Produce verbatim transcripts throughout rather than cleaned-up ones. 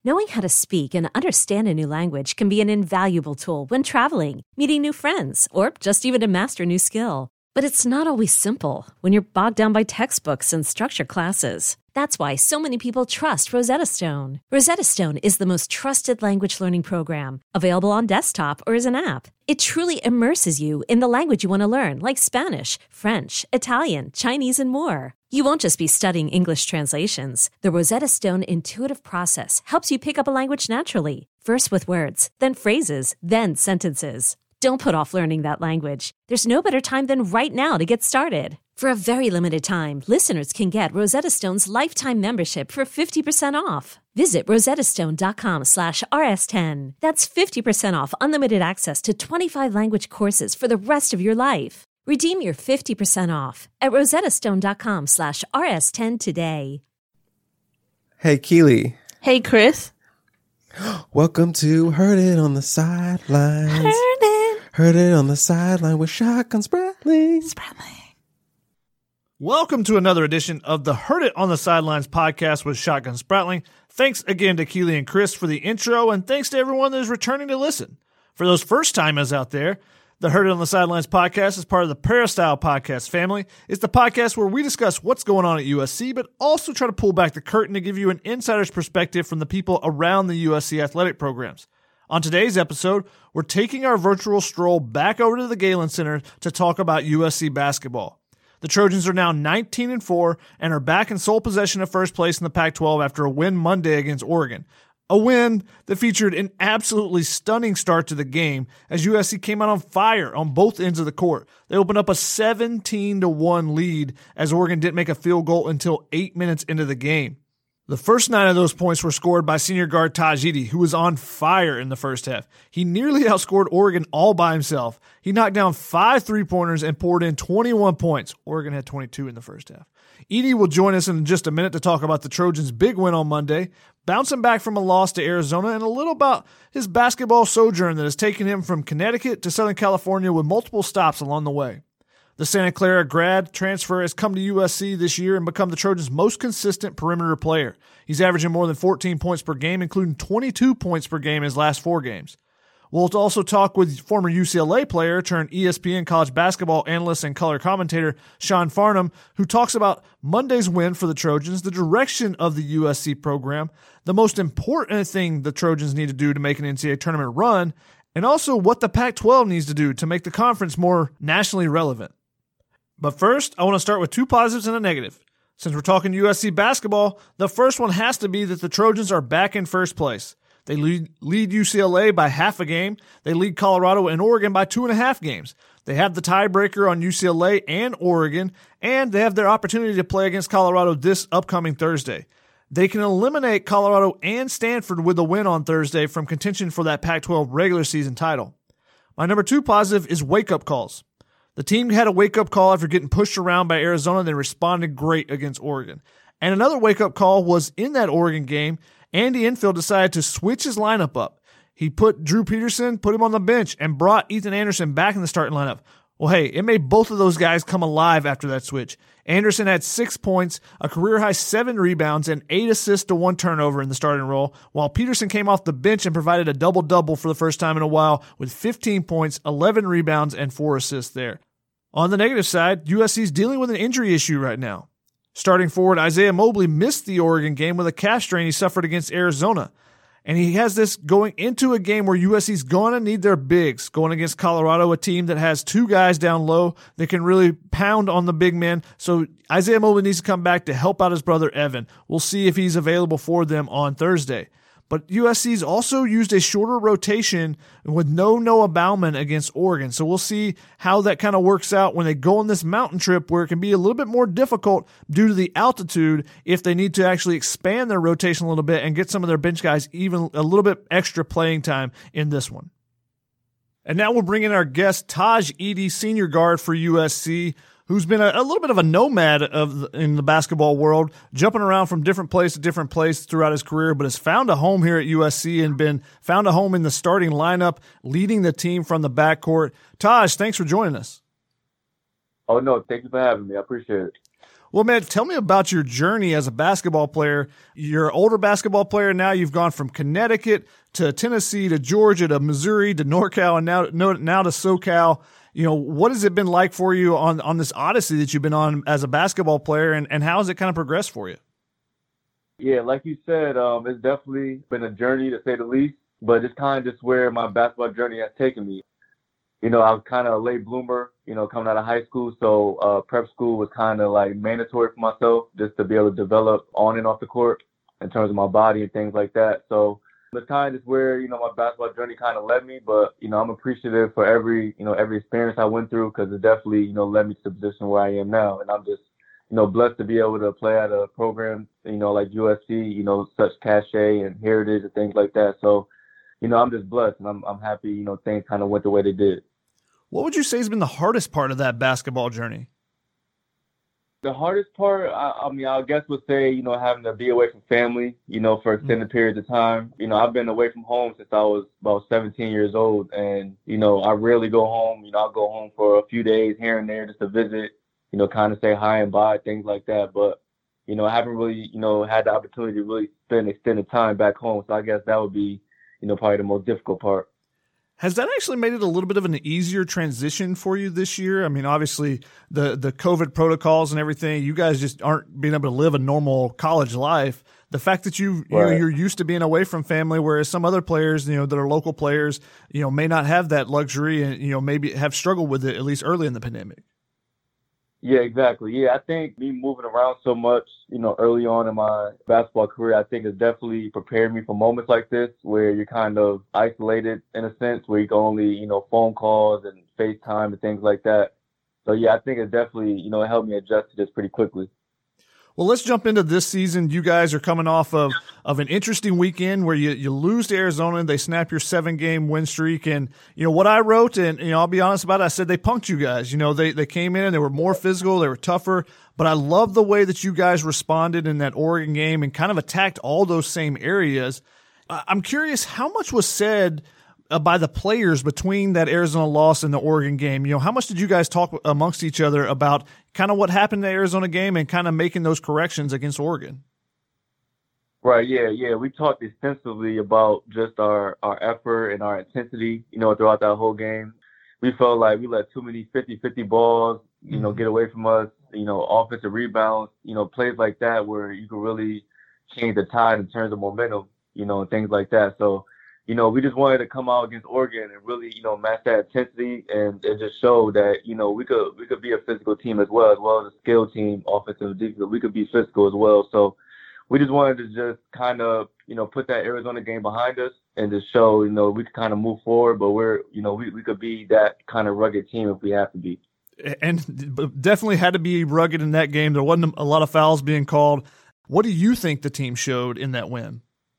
Knowing how to speak and understand a new language can be an invaluable tool when traveling, meeting new friends, or just even to master a new skill. But it's not always simple when you're bogged down by textbooks and structured classes. That's why so many people trust Rosetta Stone. Rosetta Stone is the most trusted language learning program, available on desktop or as an app. It truly immerses you in the language you want to learn, like Spanish, French, Italian, Chinese, and more. You won't just be studying English translations. The Rosetta Stone intuitive process helps you pick up a language naturally, first with words, then phrases, then sentences. Don't put off learning that language. There's no better time than right now to get started. For a very limited time, listeners can get Rosetta Stone's lifetime membership for fifty percent off. Visit rosettastone.com slash rs10. That's fifty percent off unlimited access to twenty-five language courses for the rest of your life. Redeem your fifty percent off at rosettastone.com slash rs10 today. Hey, Keely. Hey, Chris. Welcome to Heard It on the Sidelines. Heard it. Heard It on the Sideline with Shotgun Spratling. Spratling. Welcome to another edition of the Heard It on the Sidelines podcast with Shotgun Spratling. Thanks again to Keely and Chris for the intro, and thanks to everyone that is returning to listen. For those first-timers out there, the Heard It on the Sidelines podcast is part of the Peristyle podcast family. It's the podcast where we discuss what's going on at U S C, but also try to pull back the curtain to give you an insider's perspective from the people around the U S C athletic programs. On today's episode, we're taking our virtual stroll back over to the Galen Center to talk about U S C basketball. The Trojans are now nineteen and four and are back in sole possession of first place in the Pac twelve after a win Monday against Oregon. A win that featured an absolutely stunning start to the game as U S C came out on fire on both ends of the court. They opened up a seventeen to one lead as Oregon didn't make a field goal until eight minutes into the game. The first nine of those points were scored by senior guard Taj Edey, who was on fire in the first half. He nearly outscored Oregon all by himself. He knocked down five three-pointers and poured in twenty-one points. Oregon had twenty-two in the first half. Edey will join us in just a minute to talk about the Trojans' big win on Monday, bouncing back from a loss to Arizona, and a little about his basketball sojourn that has taken him from Connecticut to Southern California with multiple stops along the way. The Santa Clara grad transfer has come to U S C this year and become the Trojans' most consistent perimeter player. He's averaging more than fourteen points per game, including twenty-two points per game in his last four games. We'll also talk with former U C L A player turned E S P N college basketball analyst and color commentator Sean Farnham, who talks about Monday's win for the Trojans, the direction of the U S C program, the most important thing the Trojans need to do to make an N C double A tournament run, and also what the Pac twelve needs to do to make the conference more nationally relevant. But first, I want to start with two positives and a negative. Since we're talking U S C basketball, the first one has to be that the Trojans are back in first place. They lead, lead U C L A by half a game. They lead Colorado and Oregon by two and a half games. They have the tiebreaker on U C L A and Oregon, and they have their opportunity to play against Colorado this upcoming Thursday. They can eliminate Colorado and Stanford with a win on Thursday from contention for that Pac twelve regular season title. My number two positive is wake-up calls. The team had a wake-up call after getting pushed around by Arizona, and they responded great against Oregon. And another wake-up call was in that Oregon game. Andy Enfield decided to switch his lineup up. He put Drew Peterson, put him on the bench, and brought Ethan Anderson back in the starting lineup. Well, hey, it made both of those guys come alive after that switch. Anderson had six points, a career-high seven rebounds, and eight assists to one turnover in the starting role, while Peterson came off the bench and provided a double-double for the first time in a while with fifteen points, eleven rebounds, and four assists there. On the negative side, U S C is dealing with an injury issue right now. Starting forward Isaiah Mobley missed the Oregon game with a calf strain he suffered against Arizona. And he has this going into a game where U S C's going to need their bigs, going against Colorado, a team that has two guys down low that can really pound on the big men. So Isaiah Mobley needs to come back to help out his brother Evan. We'll see if he's available for them on Thursday. But U S C's also used a shorter rotation with no Noah Bauman against Oregon. So we'll see how that kind of works out when they go on this mountain trip where it can be a little bit more difficult due to the altitude if they need to actually expand their rotation a little bit and get some of their bench guys even a little bit extra playing time in this one. And now we'll bring in our guest, Taj Edey, senior guard for U S C, who's been a, a little bit of a nomad of the, in the basketball world, jumping around from different place to different place throughout his career, but has found a home here at U S C and been found a home in the starting lineup, leading the team from the backcourt. Taj, thanks for joining us. Oh, no, thank you for having me. I appreciate it. Well, man, tell me about your journey as a basketball player. You're an older basketball player now. You've gone from Connecticut to Tennessee to Georgia to Missouri to NorCal and now now to SoCal. You know, what has it been like for you on, on this odyssey that you've been on as a basketball player, and, and how has it kind of progressed for you? Yeah, like you said, um, it's definitely been a journey to say the least, but it's kind of just where my basketball journey has taken me. You know, I was kind of a late bloomer, you know, coming out of high school. So uh, prep school was kind of like mandatory for myself just to be able to develop on and off the court in terms of my body and things like that. So it's kind of just where, you know, my basketball journey kind of led me. But, you know, I'm appreciative for every, you know, every experience I went through because it definitely, you know, led me to the position where I am now. And I'm just, you know, blessed to be able to play at a program, you know, like U S C, you know, such cachet and heritage and things like that. So, you know, I'm just blessed and I'm I'm happy, you know, things kind of went the way they did. What would you say has been the hardest part of that basketball journey? The hardest part, I, I mean, I guess would say, you know, having to be away from family, you know, for extended mm-hmm. periods of time. You know, I've been away from home since I was about seventeen years old. And, you know, I rarely go home. You know, I'll go home for a few days here and there just to visit, you know, kind of say hi and bye, things like that. But, you know, I haven't really, you know, had the opportunity to really spend extended time back home. So I guess that would be, you know, probably the most difficult part. Has that actually made it a little bit of an easier transition for you this year? I mean, obviously the, the COVID protocols and everything, you guys just aren't being able to live a normal college life. The fact that you, you right. know, you're used to being away from family, whereas some other players, you know, that are local players, you know, may not have that luxury and, you know, maybe have struggled with it at least early in the pandemic. Yeah, exactly. Yeah, I think me moving around so much, you know, early on in my basketball career, I think has definitely prepared me for moments like this where you're kind of isolated in a sense, where you can only, you know, phone calls and FaceTime and things like that. So, yeah, I think it definitely, you know, helped me adjust to this pretty quickly. Well, let's jump into this season. You guys are coming off of, of an interesting weekend where you, you lose to Arizona and they snap your seven-game win streak. And, you know, what I wrote, and, you know, I'll be honest about it, I said they punked you guys. You know, they, they came in and they were more physical, they were tougher. But I love the way that you guys responded in that Oregon game and kind of attacked all those same areas. I'm curious, how much was said uh, by the players between that Arizona loss and the Oregon game? You know, how much did you guys talk amongst each other about kind of what happened in the Arizona game and kind of making those corrections against Oregon? Right, yeah, yeah. We talked extensively about just our, our effort and our intensity, you know, throughout that whole game. We felt like we let too many fifty-fifty balls, you know, get away from us, you know, offensive rebounds, you know, plays like that where you can really change the tide in terms of momentum, you know, and things like that. So, you know, we just wanted to come out against Oregon and really, you know, match that intensity and, and just show that, you know, we could we could be a physical team as well, as well as a skill team, offensive and defensive. We could be physical as well. So we just wanted to just kind of, you know, put that Arizona game behind us and just show, you know, we could kind of move forward, but we're, you know, we, we could be that kind of rugged team if we have to be. And definitely had to be rugged in that game. There wasn't a lot of fouls being called. What do you think the team showed in that win?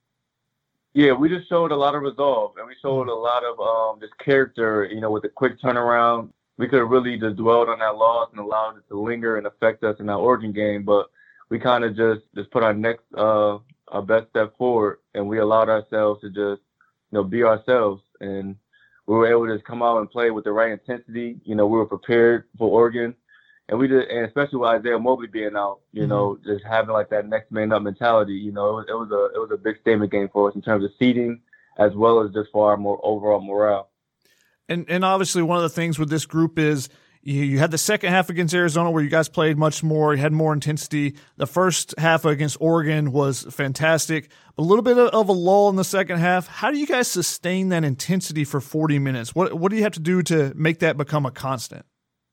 Yeah, we just showed a lot of resolve, and we showed a lot of um, just character, you know, with a quick turnaround. We could have really just dwelled on that loss and allowed it to linger and affect us in that Oregon game, but we kind of just, just put our next, uh, our best step forward, and we allowed ourselves to just, you know, be ourselves. And we were able to just come out and play with the right intensity. You know, we were prepared for Oregon. And we did, and especially with Isaiah Mobley being out, you mm-hmm. know, just having like that next man up mentality. You know, it was, it was a it was a big statement game for us in terms of seeding, as well as just for our more overall morale. And and obviously one of the things with this group is you, you had the second half against Arizona where you guys played much more, you had more intensity. The first half against Oregon was fantastic. A little bit of a lull in the second half. How do you guys sustain that intensity for forty minutes? What what do you have to do to make that become a constant?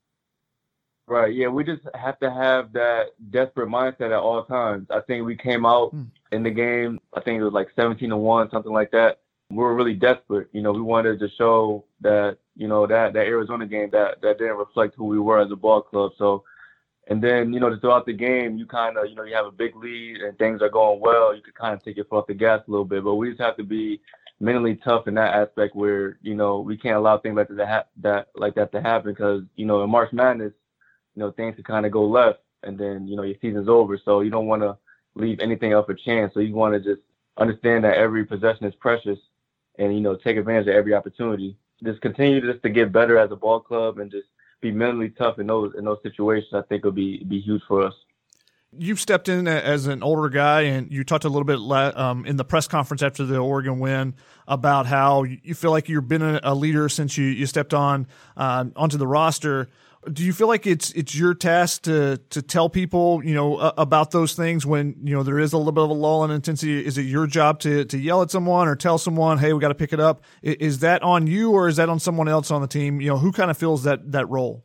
Right, yeah, we just have to have that desperate mindset at all times. I think we came out mm. in the game, I think it was like seventeen to one, something like that. We were really desperate. You know, we wanted to show that, you know, that, that Arizona game, that, that didn't reflect who we were as a ball club. So, and then, you know, throughout the game, you kind of, you know, you have a big lead and things are going well. You could kind of take your foot off the gas a little bit, but we just have to be mentally tough in that aspect where, you know, we can't allow things like that, to ha- that, like that to happen because, you know, in March Madness, you know, things can kind of go left and then, you know, your season's over. So you don't want to leave anything up for chance. So you want to just understand that every possession is precious and, you know, take advantage of every opportunity. Just continue just to get better as a ball club and just be mentally tough in those in those situations. I think will be be huge for us. You've stepped in as an older guy, and you talked a little bit um, in the press conference after the Oregon win about how you feel like you've been a leader since you, you stepped on uh, onto the roster. Do you feel like it's it's your task to to tell people, you know, uh, about those things when, you know, there is a little bit of a lull in intensity? Is it your job to to yell at someone or tell someone, hey, we got to pick it up? Is that on you, or is that on someone else on the team? You know, who kind of fills that that role?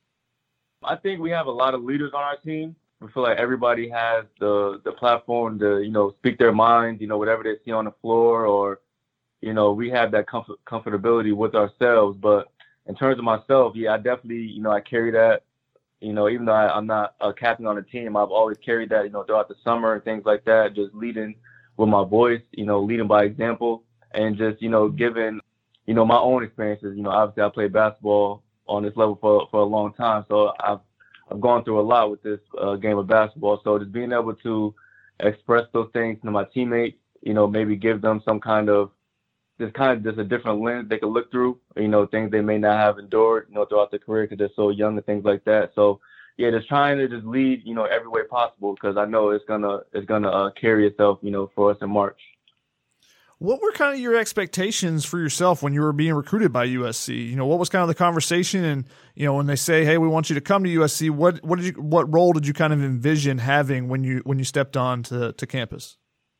I think we have a lot of leaders on our team. We feel like everybody has the the platform to, you know, speak their minds, you know, whatever they see on the floor, or, you know, we have that comfort, comfortability with ourselves. But in terms of myself, yeah, I definitely, you know, I carry that, you know, even though I, I'm not a captain on the team, I've always carried that, you know, throughout the summer and things like that, just leading with my voice, you know, leading by example, and just, you know, giving, you know, my own experiences. You know, obviously I played basketball on this level for, for a long time, so I've, I've gone through a lot with this uh, game of basketball. So just being able to express those things to my teammates, you know, maybe give them some kind of, just kind of just a different lens they could look through, you know, things they may not have endured, you know, throughout their career because they're so young and things like that. So, yeah, just trying to just lead, you know, every way possible, because I know it's gonna it's gonna uh, carry itself, you know, for us in March. What were kind of your expectations for yourself when you were being recruited by U S C? You know, what was kind of the conversation? And, you know, when they say, hey, we want you to come to U S C, what what did you what role did you kind of envision having when you when you stepped on to, to campus?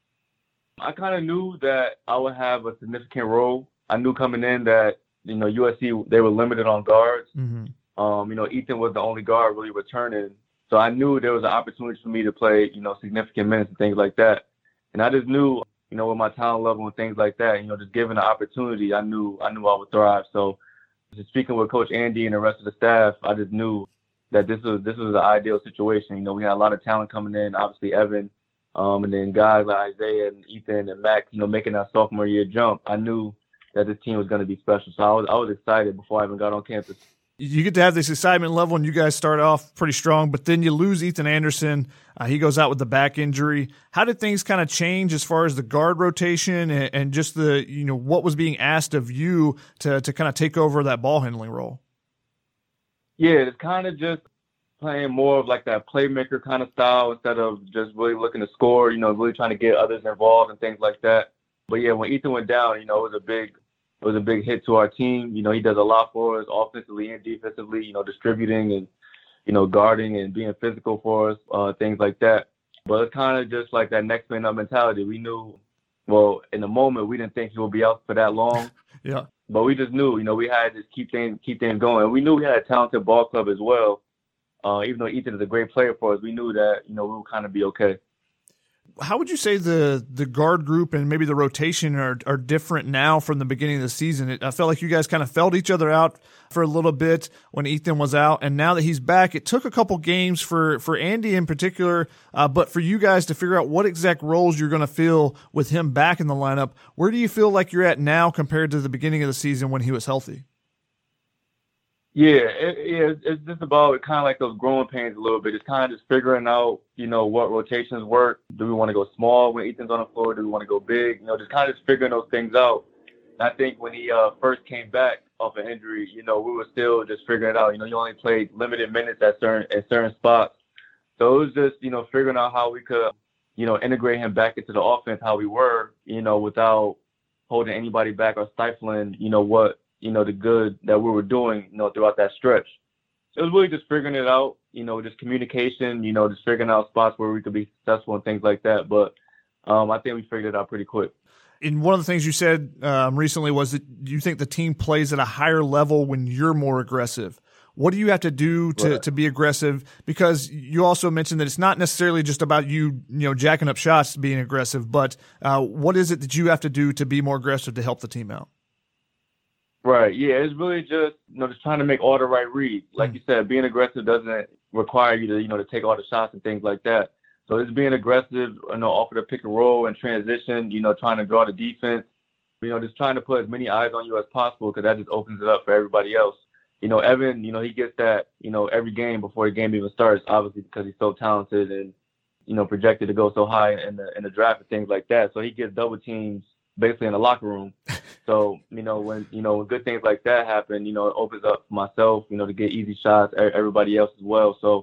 I kind of knew that I would have a significant role. I knew coming in that, you know, U S C, they were limited on guards. Mm-hmm. Um, you know, Ethan was the only guard really returning. So I knew there was an opportunity for me to play, you know, significant minutes and things like that. And I just knew, you know, with my talent level and things like that, you know, just given the opportunity, I knew I knew I would thrive. So just speaking with Coach Andy and the rest of the staff, I just knew that this was this was the ideal situation. You know, we had a lot of talent coming in, obviously Evan, Um, and then guys like Isaiah and Ethan and Max, you know, making that sophomore year jump. I knew that this team was going to be special. So I was I was excited before I even got on campus. You get to have this excitement level, and you guys start off pretty strong, but then you lose Ethan Anderson. Uh, he goes out with the back injury. How did things kind of change as far as the guard rotation and, and just the, you know, what was being asked of you to, to kind of take over that ball handling role? Yeah, it's kind of just playing more of like that playmaker kind of style instead of just really looking to score, you know, really trying to get others involved and things like that. But yeah, when Ethan went down, you know, it was a big, it was a big hit to our team. You know, he does a lot for us offensively and defensively, you know, distributing and, you know, guarding and being physical for us, uh, things like that. But it's kind of just like that next man up mentality. We knew, well, in the moment, we didn't think he would be out for that long. Yeah. But we just knew, you know, we had to just keep things, keep things going. And we knew we had a talented ball club as well. Uh, even though Ethan is a great player for us, we knew that, you know, we would kind of be okay. How would you say the the guard group and maybe the rotation are are different now from the beginning of the season? It, I felt like you guys kind of felt each other out for a little bit when Ethan was out, and now that he's back, it took a couple games for, for Andy in particular, uh, but for you guys to figure out what exact roles you're going to fill with him back in the lineup. Where do you feel like you're at now compared to the beginning of the season when he was healthy? Yeah, it, it, it's just about kind of like those growing pains a little bit. It's kind of just figuring out, you know, what rotations work. Do we want to go small when Ethan's on the floor? Do we want to go big? You know, just kind of just figuring those things out. And I think when he uh, first came back off an injury, you know, we were still just figuring it out. You know, he only played limited minutes at certain at certain spots. So it was just, you know, figuring out how we could, you know, integrate him back into the offense, how we were, you know, without holding anybody back or stifling, you know, what, you know, the good that we were doing, you know, throughout that stretch. So it was really just figuring it out, you know, just communication, you know, just figuring out spots where we could be successful and things like that. But um, I think we figured it out pretty quick. And one of the things you said um, recently was that you think the team plays at a higher level when you're more aggressive. What do you have to do to, right. to be aggressive? Because you also mentioned that it's not necessarily just about you, you know, jacking up shots, being aggressive, but uh, what is it that you have to do to be more aggressive to help the team out? Right. Yeah, it's really just, you know, just trying to make all the right reads. Like mm. you said, being aggressive doesn't require you to, you know, to take all the shots and things like that. So it's being aggressive, you know, off of the pick and roll and transition, you know, trying to draw the defense, you know, just trying to put as many eyes on you as possible, because that just opens it up for everybody else. You know, Evan, you know, he gets that, you know, every game before the game even starts, obviously because he's so talented and, you know, projected to go so high in the in the draft and things like that. So he gets double teams basically in the locker room. So, you know, when, you know, when good things like that happen, you know, it opens up for myself, you know, to get easy shots, everybody else as well. So,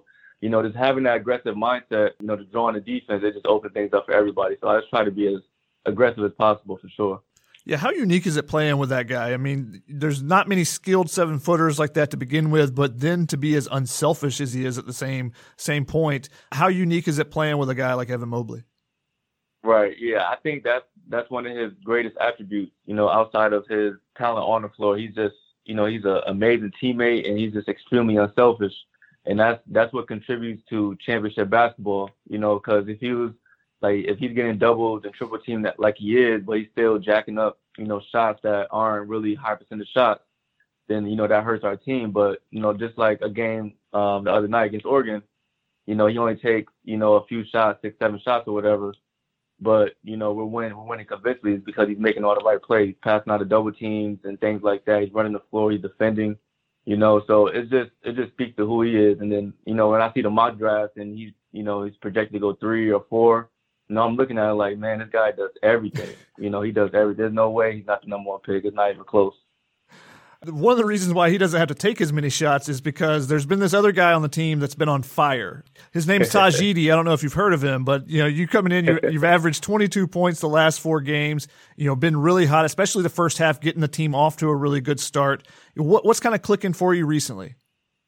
you know, just having that aggressive mindset, you know, to draw on the defense, it just opens things up for everybody. So I just try to be as aggressive as possible for sure. Yeah, how unique is it playing with that guy? I mean, there's not many skilled seven-footers like that to begin with, but then to be as unselfish as he is at the same same point, how unique is it playing with a guy like Evan Mobley? Right, yeah, I think that's, that's one of his greatest attributes, you know, outside of his talent on the floor. He's just, you know, he's an amazing teammate, and he's just extremely unselfish. And that's that's what contributes to championship basketball, you know, because if he was, like, if he's getting doubled and triple teamed that like he is, but he's still jacking up, you know, shots that aren't really high percentage shots, then, you know, that hurts our team. But, you know, just like a game um, the other night against Oregon, you know, he only takes, you know, a few shots, six, seven shots or whatever. But, you know, we're winning, we're winning convincingly is because he's making all the right plays, passing out of double teams and things like that. He's running the floor, he's defending, you know. So it's just, it just speaks to who he is. And then, you know, when I see the mock draft and he's, you know, he's projected to go three or four, you know, I'm looking at it like, man, this guy does everything. You know, he does everything. There's no way he's not the number one pick. It's not even close. One of the reasons why he doesn't have to take as many shots is because there's been this other guy on the team that's been on fire. His name's Taj Edey. I don't know if you've heard of him, but, you know, you coming in, you're, you've averaged twenty-two points the last four games, you know, been really hot, especially the first half, getting the team off to a really good start. What, what's kind of clicking for you recently?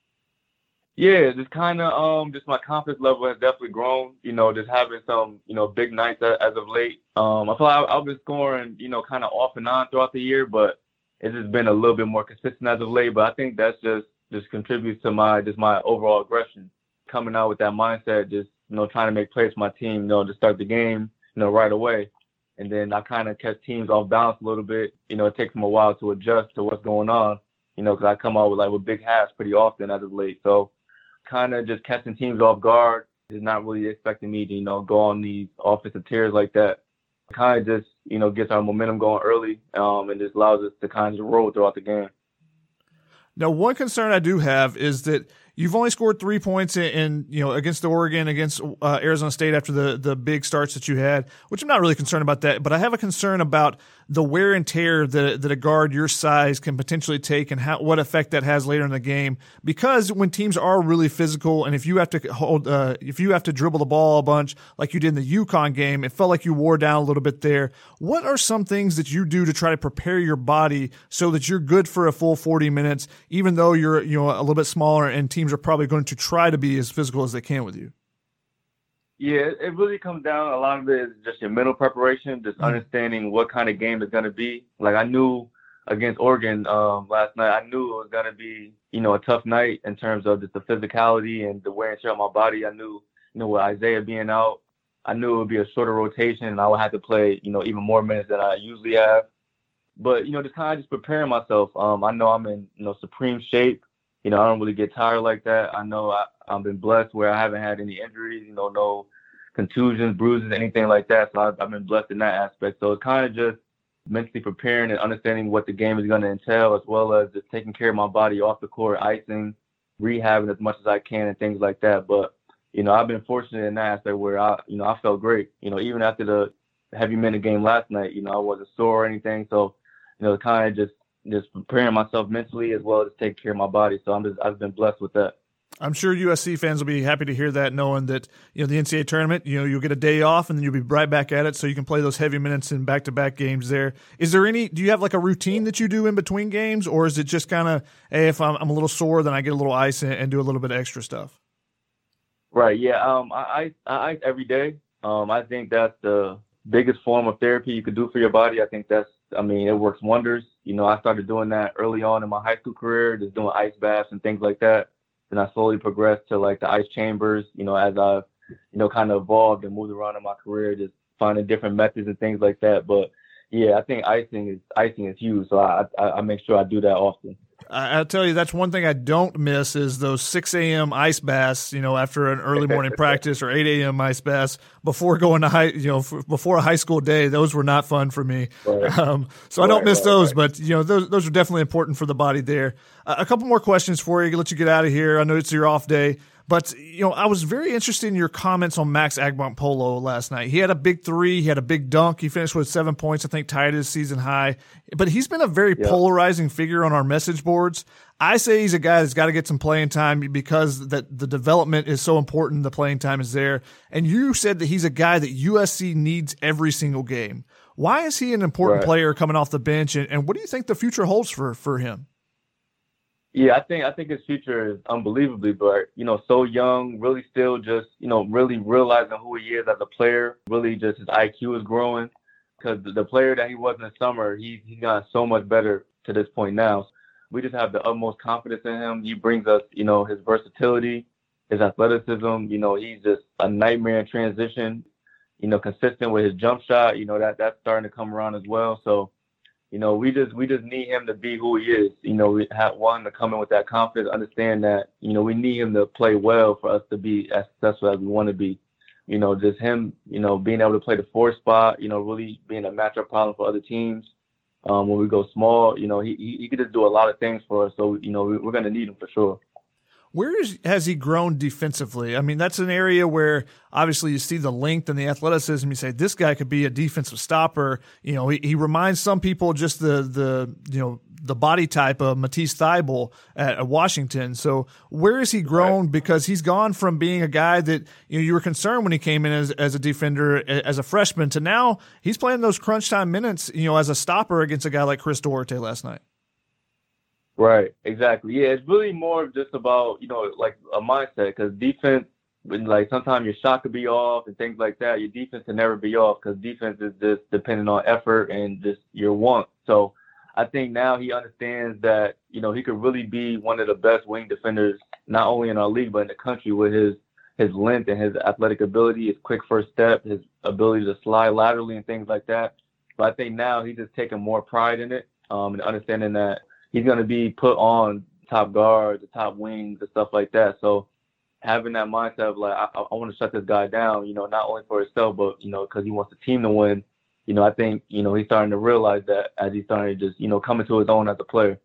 Yeah, just kind of, um, just my confidence level has definitely grown, you know, just having some, you know, big nights as of late. Um, I feel like I've been scoring, you know, kind of off and on throughout the year, but it's just been a little bit more consistent as of late. But I think that's just, just contributes to my, just my overall aggression, coming out with that mindset, just, you know, trying to make plays for my team, you know, to start the game, you know, right away. And then I kind of catch teams off balance a little bit. You know, it takes them a while to adjust to what's going on, you know, because I come out with like with big halves pretty often as of late. So kind of just catching teams off guard is not really expecting me to, you know, go on these offensive tears like that. Kind of just, you know, gets our momentum going early, um, and just allows us to kind of roll throughout the game. Now, one concern I do have is that you've only scored three points in, in you know, against Oregon, against uh, Arizona State after the, the big starts that you had, which I'm not really concerned about that, but I have a concern about the wear and tear that, that a guard your size can potentially take and how, what effect that has later in the game. Because when teams are really physical, and if you have to hold, uh, if you have to dribble the ball a bunch like you did in the UConn game, it felt like you wore down a little bit there. What are some things that you do to try to prepare your body so that you're good for a full forty minutes, even though you're, you know, a little bit smaller and teams are probably going to try to be as physical as they can with you? Yeah, it really comes down, a lot of it is just your mental preparation, just mm-hmm. understanding what kind of game it's going to be. Like I knew against Oregon um, last night, I knew it was going to be, you know, a tough night in terms of just the physicality and the wear and tear on my body. I knew, you know, with Isaiah being out, I knew it would be a shorter rotation and I would have to play, you know, even more minutes than I usually have. But, you know, just kind of just preparing myself. Um, I know I'm in, you know, supreme shape. You know, I don't really get tired like that. I know I, I've been blessed where I haven't had any injuries, you know, no contusions, bruises, anything like that. So I've, I've been blessed in that aspect. So it's kind of just mentally preparing and understanding what the game is going to entail, as well as just taking care of my body off the court, icing, rehabbing as much as I can and things like that. But, you know, I've been fortunate in that aspect where I, you know, I felt great. You know, even after the heavy minute game last night, you know, I wasn't sore or anything. So, you know, kind of just, just preparing myself mentally as well as taking care of my body. So I'm just, I've been blessed with that. I'm sure U S C fans will be happy to hear that, knowing that, you know, the N C double A tournament, you know, you'll get a day off and then you'll be right back at it, so you can play those heavy minutes in back-to-back games there. Is there any, do you have like a routine that you do in between games, or is it just kind of, hey, if I'm, I'm a little sore, then I get a little ice and, and do a little bit of extra stuff? Right, yeah. Um, I, I, I ice every day. Um, I think that's the biggest form of therapy you could do for your body. I think that's, I mean, it works wonders. You know, I started doing that early on in my high school career, just doing ice baths and things like that. Then I slowly progressed to like the ice chambers, you know, as I've, you know, kind of evolved and moved around in my career, just finding different methods and things like that. But yeah, I think icing is icing is huge. So I, I, I make sure I do that often. I'll tell you, that's one thing I don't miss is those six a.m. ice baths, you know, after an early morning practice, or eight a.m. ice baths before going to high, you know, f- before a high school day. Those were not fun for me. Right. Um, so right, I don't miss right, those, right. But, you know, those, those are definitely important for the body there. Uh, a couple more questions for you. Let you get out of here. I know it's your off day, But, you know, I was very interested in your comments on Max Agbonkpolo last night. He had a big three. He had a big dunk. He finished with seven points, I think, tied his season high. But he's been a very yeah. polarizing figure on our message boards. I say he's a guy that's got to get some playing time because that the development is so important. The playing time is there. And you said that he's a guy that U S C needs every single game. Why is he an important right. player coming off the bench? And, and what do you think the future holds for, for him? Yeah, I think I think his future is unbelievably bright. You know, so young, really still just, you know, really realizing who he is as a player. Really just his I Q is growing because the player that he was in the summer, he, he's gotten so much better to this point now. We just have the utmost confidence in him. He brings us, you know, his versatility, his athleticism. You know, he's just a nightmare in transition, you know, consistent with his jump shot. You know, that that's starting to come around as well. So, you know, we just we just need him to be who he is. You know, we have one to come in with that confidence, understand that, you know, we need him to play well for us to be as successful as we want to be. You know, just him, you know, being able to play the four spot, you know, really being a matchup problem for other teams. Um, when we go small, you know, he, he he could just do a lot of things for us. So, you know, we, we're going to need him for sure. Where is, has he grown defensively? I mean, that's an area where obviously you see the length and the athleticism. You say this guy could be a defensive stopper. You know, he, he reminds some people just the the you know the body type of Matisse Thybulle at, at Washington. So where has he grown? Right. Because he's gone from being a guy that you know you were concerned when he came in as as a defender as a freshman to now he's playing those crunch time minutes. You know, as a stopper against a guy like Chris Duarte last night. Right, exactly. Yeah, it's really more just about, you know, like a mindset because defense, when like sometimes your shot could be off and things like that, your defense can never be off because defense is just dependent on effort and just your want. So I think now he understands that, you know, he could really be one of the best wing defenders, not only in our league, but in the country with his, his length and his athletic ability, his quick first step, his ability to slide laterally and things like that. But I think now he's just taking more pride in it um, and understanding that he's going to be put on top guards, the top wings, and stuff like that. So having that mindset of like, I, I want to shut this guy down, you know, not only for himself, but, you know, because he wants the team to win. You know, I think, you know, he's starting to realize that as he's starting to just, you know, come into his own as a player.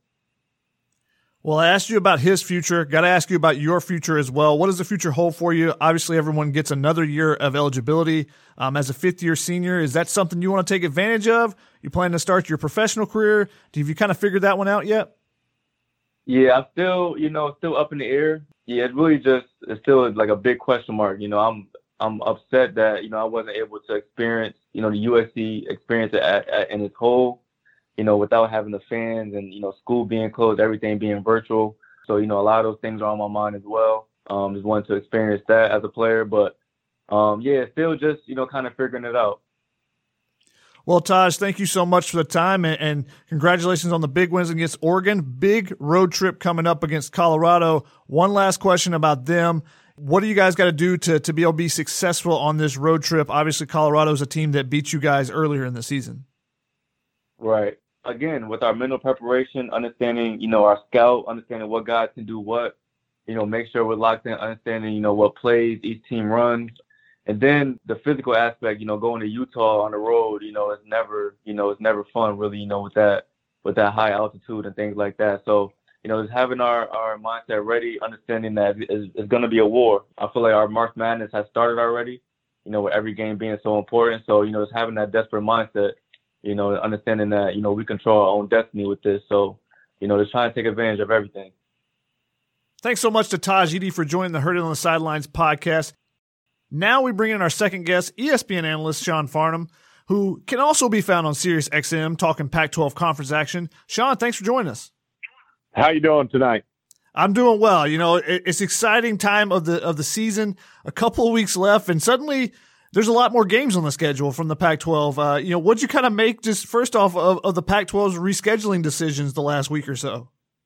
Well, I asked you about his future. Got to ask you about your future as well. What does the future hold for you? Obviously, everyone gets another year of eligibility um, as a fifth-year senior. Is that something you want to take advantage of? You plan to start your professional career? Have you kind of figured that one out yet? Yeah, I'm still, you know, still up in the air. Yeah, it's really just, it's still like a big question mark. You know, I'm I'm upset that, you know, I wasn't able to experience, you know, the U S C experience at, at, in its whole. You know, without having the fans and, you know, school being closed, everything being virtual. So, you know, a lot of those things are on my mind as well. Um, just wanted to experience that as a player. But, um, yeah, still just, you know, kind of figuring it out. Well, Taj, thank you so much for the time, and, and congratulations on the big wins against Oregon. Big road trip coming up against Colorado. One last question about them. What do you guys got to do to to be able to be successful on this road trip? Obviously, Colorado is a team that beat you guys earlier in the season. Right. Again, with our mental preparation, understanding, you know, our scout, understanding what guys can do what, you know, make sure we're locked in, understanding, you know, what plays each team runs. And then the physical aspect, you know, going to Utah on the road, you know, it's never, you know, it's never fun really, you know, with that, with that high altitude and things like that. So, you know, just having our, our mindset ready, understanding that it's, it's going to be a war. I feel like our March Madness has started already, you know, with every game being so important. So, you know, just having that desperate mindset, you know, understanding that, you know, we control our own destiny with this. So, you know, just trying to take advantage of everything. Thanks so much to Taj Eady for joining the Herd It on the Sidelines podcast. Now we bring in our second guest, E S P N analyst Sean Farnham, who can also be found on Sirius X M talking Pac twelve conference action. Sean, thanks for joining us. How you doing tonight? I'm doing well. You know, it, it's exciting time of the of the season. A couple of weeks left, and suddenly there's a lot more games on the schedule from the Pac twelve. Uh, you know, what'd you kind of make just first off of, of the Pac twelve's rescheduling decisions the last week or so?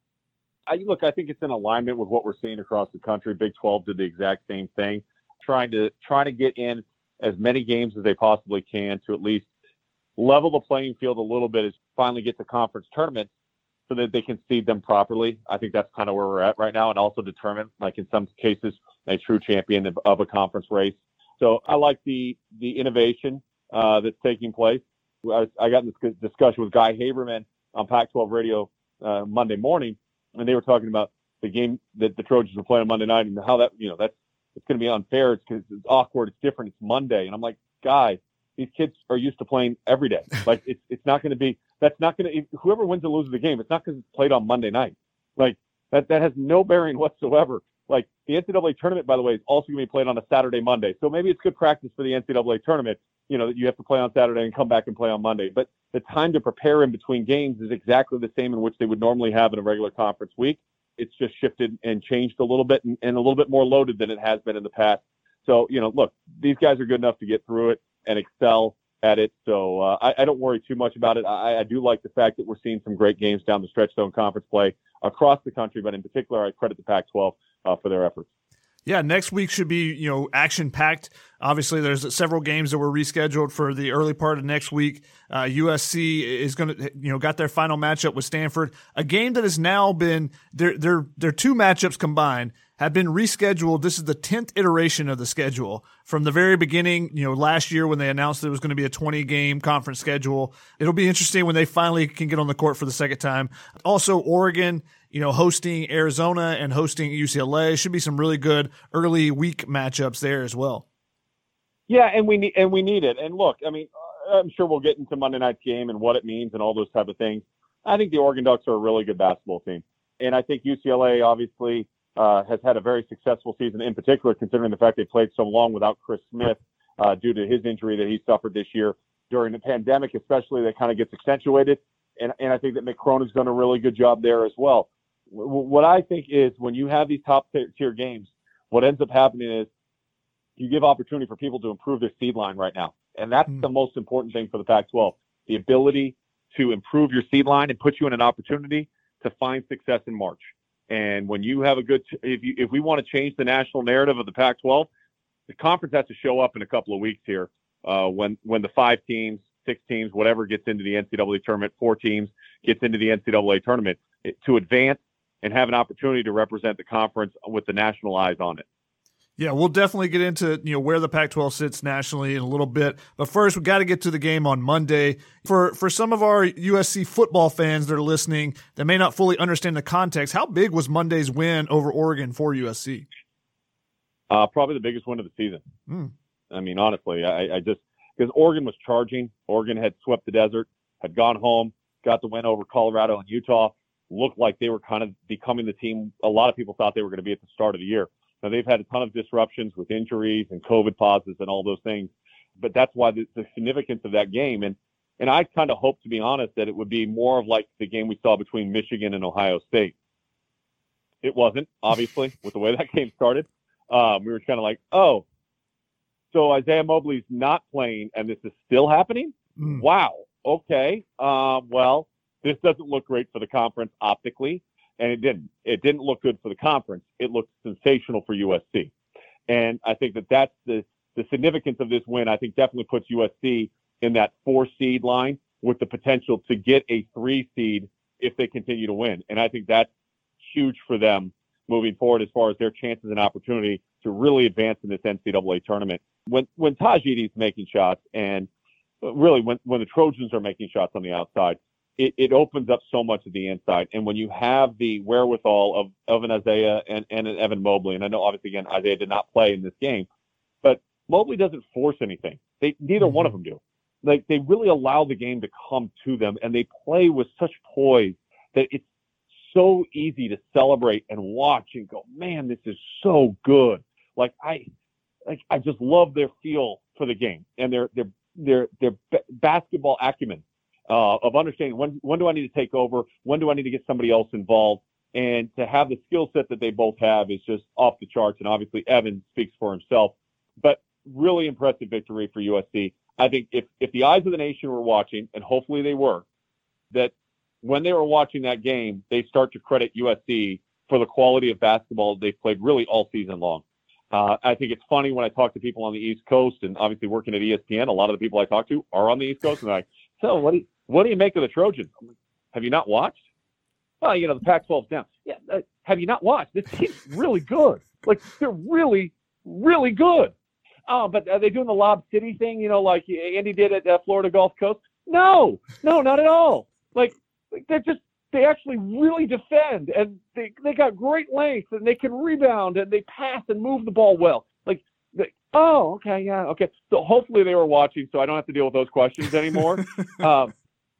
I, look, I think it's in alignment with what we're seeing across the country. Big twelve did the exact same thing, trying to trying to get in as many games as they possibly can to at least level the playing field a little bit as finally get to conference tournaments so that they can seed them properly. I think that's kind of where we're at right now, and also determine, like in some cases, a true champion of, of a conference race. So I like the the innovation uh, that's taking place. I, I got in this discussion with Guy Haberman on Pac twelve radio uh, Monday morning, and they were talking about the game that the Trojans were playing on Monday night, and how that, you know, that's, it's going to be unfair. It's because it's awkward. It's different. It's Monday. And I'm like, guys, these kids are used to playing every day. Like, it's it's not going to be, that's not going to, whoever wins or loses the game, it's not because it's played on Monday night. Like, that, that has no bearing whatsoever. Like, the N C double A tournament, by the way, is also going to be played on a Saturday, Monday. So maybe it's good practice for the N C double A tournament, you know, that you have to play on Saturday and come back and play on Monday. But the time to prepare in between games is exactly the same in which they would normally have in a regular conference week. It's just shifted and changed a little bit and, and a little bit more loaded than it has been in the past. So, you know, look, these guys are good enough to get through it and excel at it. So uh, I, I don't worry too much about it. I, I do like the fact that we're seeing some great games down the stretch, though, in conference play across the country. But in particular, I credit the Pac twelve uh, for their efforts. Yeah, next week should be, you know, action-packed. Obviously, there's several games that were rescheduled for the early part of next week. Uh, U S C is going to, you know, got their final matchup with Stanford, a game that has now been their their their two matchups combined have been rescheduled. This is the tenth iteration of the schedule from the very beginning. You know, last year when they announced there was going to be a twenty game conference schedule, it'll be interesting when they finally can get on the court for the second time. Also, Oregon, you know, hosting Arizona and hosting U C L A. Should be some really good early week matchups there as well. Yeah, and we need and we need it. And look, I mean, I'm sure we'll get into Monday night's game and what it means and all those type of things. I think the Oregon Ducks are a really good basketball team, and I think U C L A obviously uh, has had a very successful season. In particular, considering the fact they played so long without Chris Smith uh, due to his injury that he suffered this year during the pandemic, especially, that kind of gets accentuated. And and I think that Mick Cronin's done a really good job there as well. What I think is when you have these top tier games, what ends up happening is you give opportunity for people to improve their seed line right now. And that's mm. the most important thing for the Pac twelve, the ability to improve your seed line and put you in an opportunity to find success in March. And when you have a good, if you, if we want to change the national narrative of the Pac twelve, the conference has to show up in a couple of weeks here uh, when, when the five teams, six teams, whatever gets into the N C double A tournament, four teams gets into the N C double A tournament it, to advance and have an opportunity to represent the conference with the national eyes on it. Yeah, we'll definitely get into, you know, where the Pac twelve sits nationally in a little bit. But first, we got to get to the game on Monday. For for some of our U S C football fans that are listening that may not fully understand the context, how big was Monday's win over Oregon for U S C? Uh, probably the biggest win of the season. Mm. I mean, honestly, I, I just because Oregon was charging. Oregon had swept the desert, had gone home, got the win over Colorado and Utah. Looked like they were kind of becoming the team a lot of people thought they were going to be at the start of the year. Now, they've had a ton of disruptions with injuries and COVID pauses and all those things, but that's why the, the significance of that game. And and I kind of hope, to be honest, that it would be more of like the game we saw between Michigan and Ohio State. It wasn't, obviously, with the way that game started. Um, we were kind of like, oh, so Isaiah Mobley's not playing and this is still happening? Mm. Wow. Okay. Um, well, this doesn't look great for the conference optically. And it didn't. It didn't look good for the conference. It looked sensational for U S C. And I think that that's the, the significance of this win. I think definitely puts U S C in that four seed line with the potential to get a three seed if they continue to win. And I think that's huge for them moving forward as far as their chances and opportunity to really advance in this N C double A tournament. When when Taj Edey's making shots and really when, when the Trojans are making shots on the outside, It, it opens up so much at the inside. And when you have the wherewithal of, of an Isaiah and, and an Evan Mobley, and I know obviously, again, Isaiah did not play in this game, but Mobley doesn't force anything. They Neither mm-hmm. one of them do. Like, they really allow the game to come to them, and they play with such poise that it's so easy to celebrate and watch and go, man, this is so good. Like, I like I just love their feel for the game and their their their their b- basketball acumen. Uh, of understanding when when do I need to take over, when do I need to get somebody else involved, and to have the skill set that they both have is just off the charts. And obviously, Evan speaks for himself. But really impressive victory for U S C. I think if if the eyes of the nation were watching, and hopefully they were, that when they were watching that game, they start to credit U S C for the quality of basketball they've played really all season long. Uh, I think it's funny when I talk to people on the East Coast, and obviously working at E S P N, a lot of the people I talk to are on the East Coast, and they're like, so what do you, what do you make of the Trojans? I'm like, have you not watched? Well, you know, the Pac twelve's down. Yeah, uh, have you not watched? This team's really good. Like, they're really, really good. Oh, but are they doing the Lob City thing, you know, like Andy did at uh, Florida Gulf Coast? No, no, not at all. Like, like they're just, they actually really defend, and they they got great length, and they can rebound, and they pass and move the ball well. Like, they, oh, okay, yeah, okay. So hopefully they were watching, so I don't have to deal with those questions anymore. um,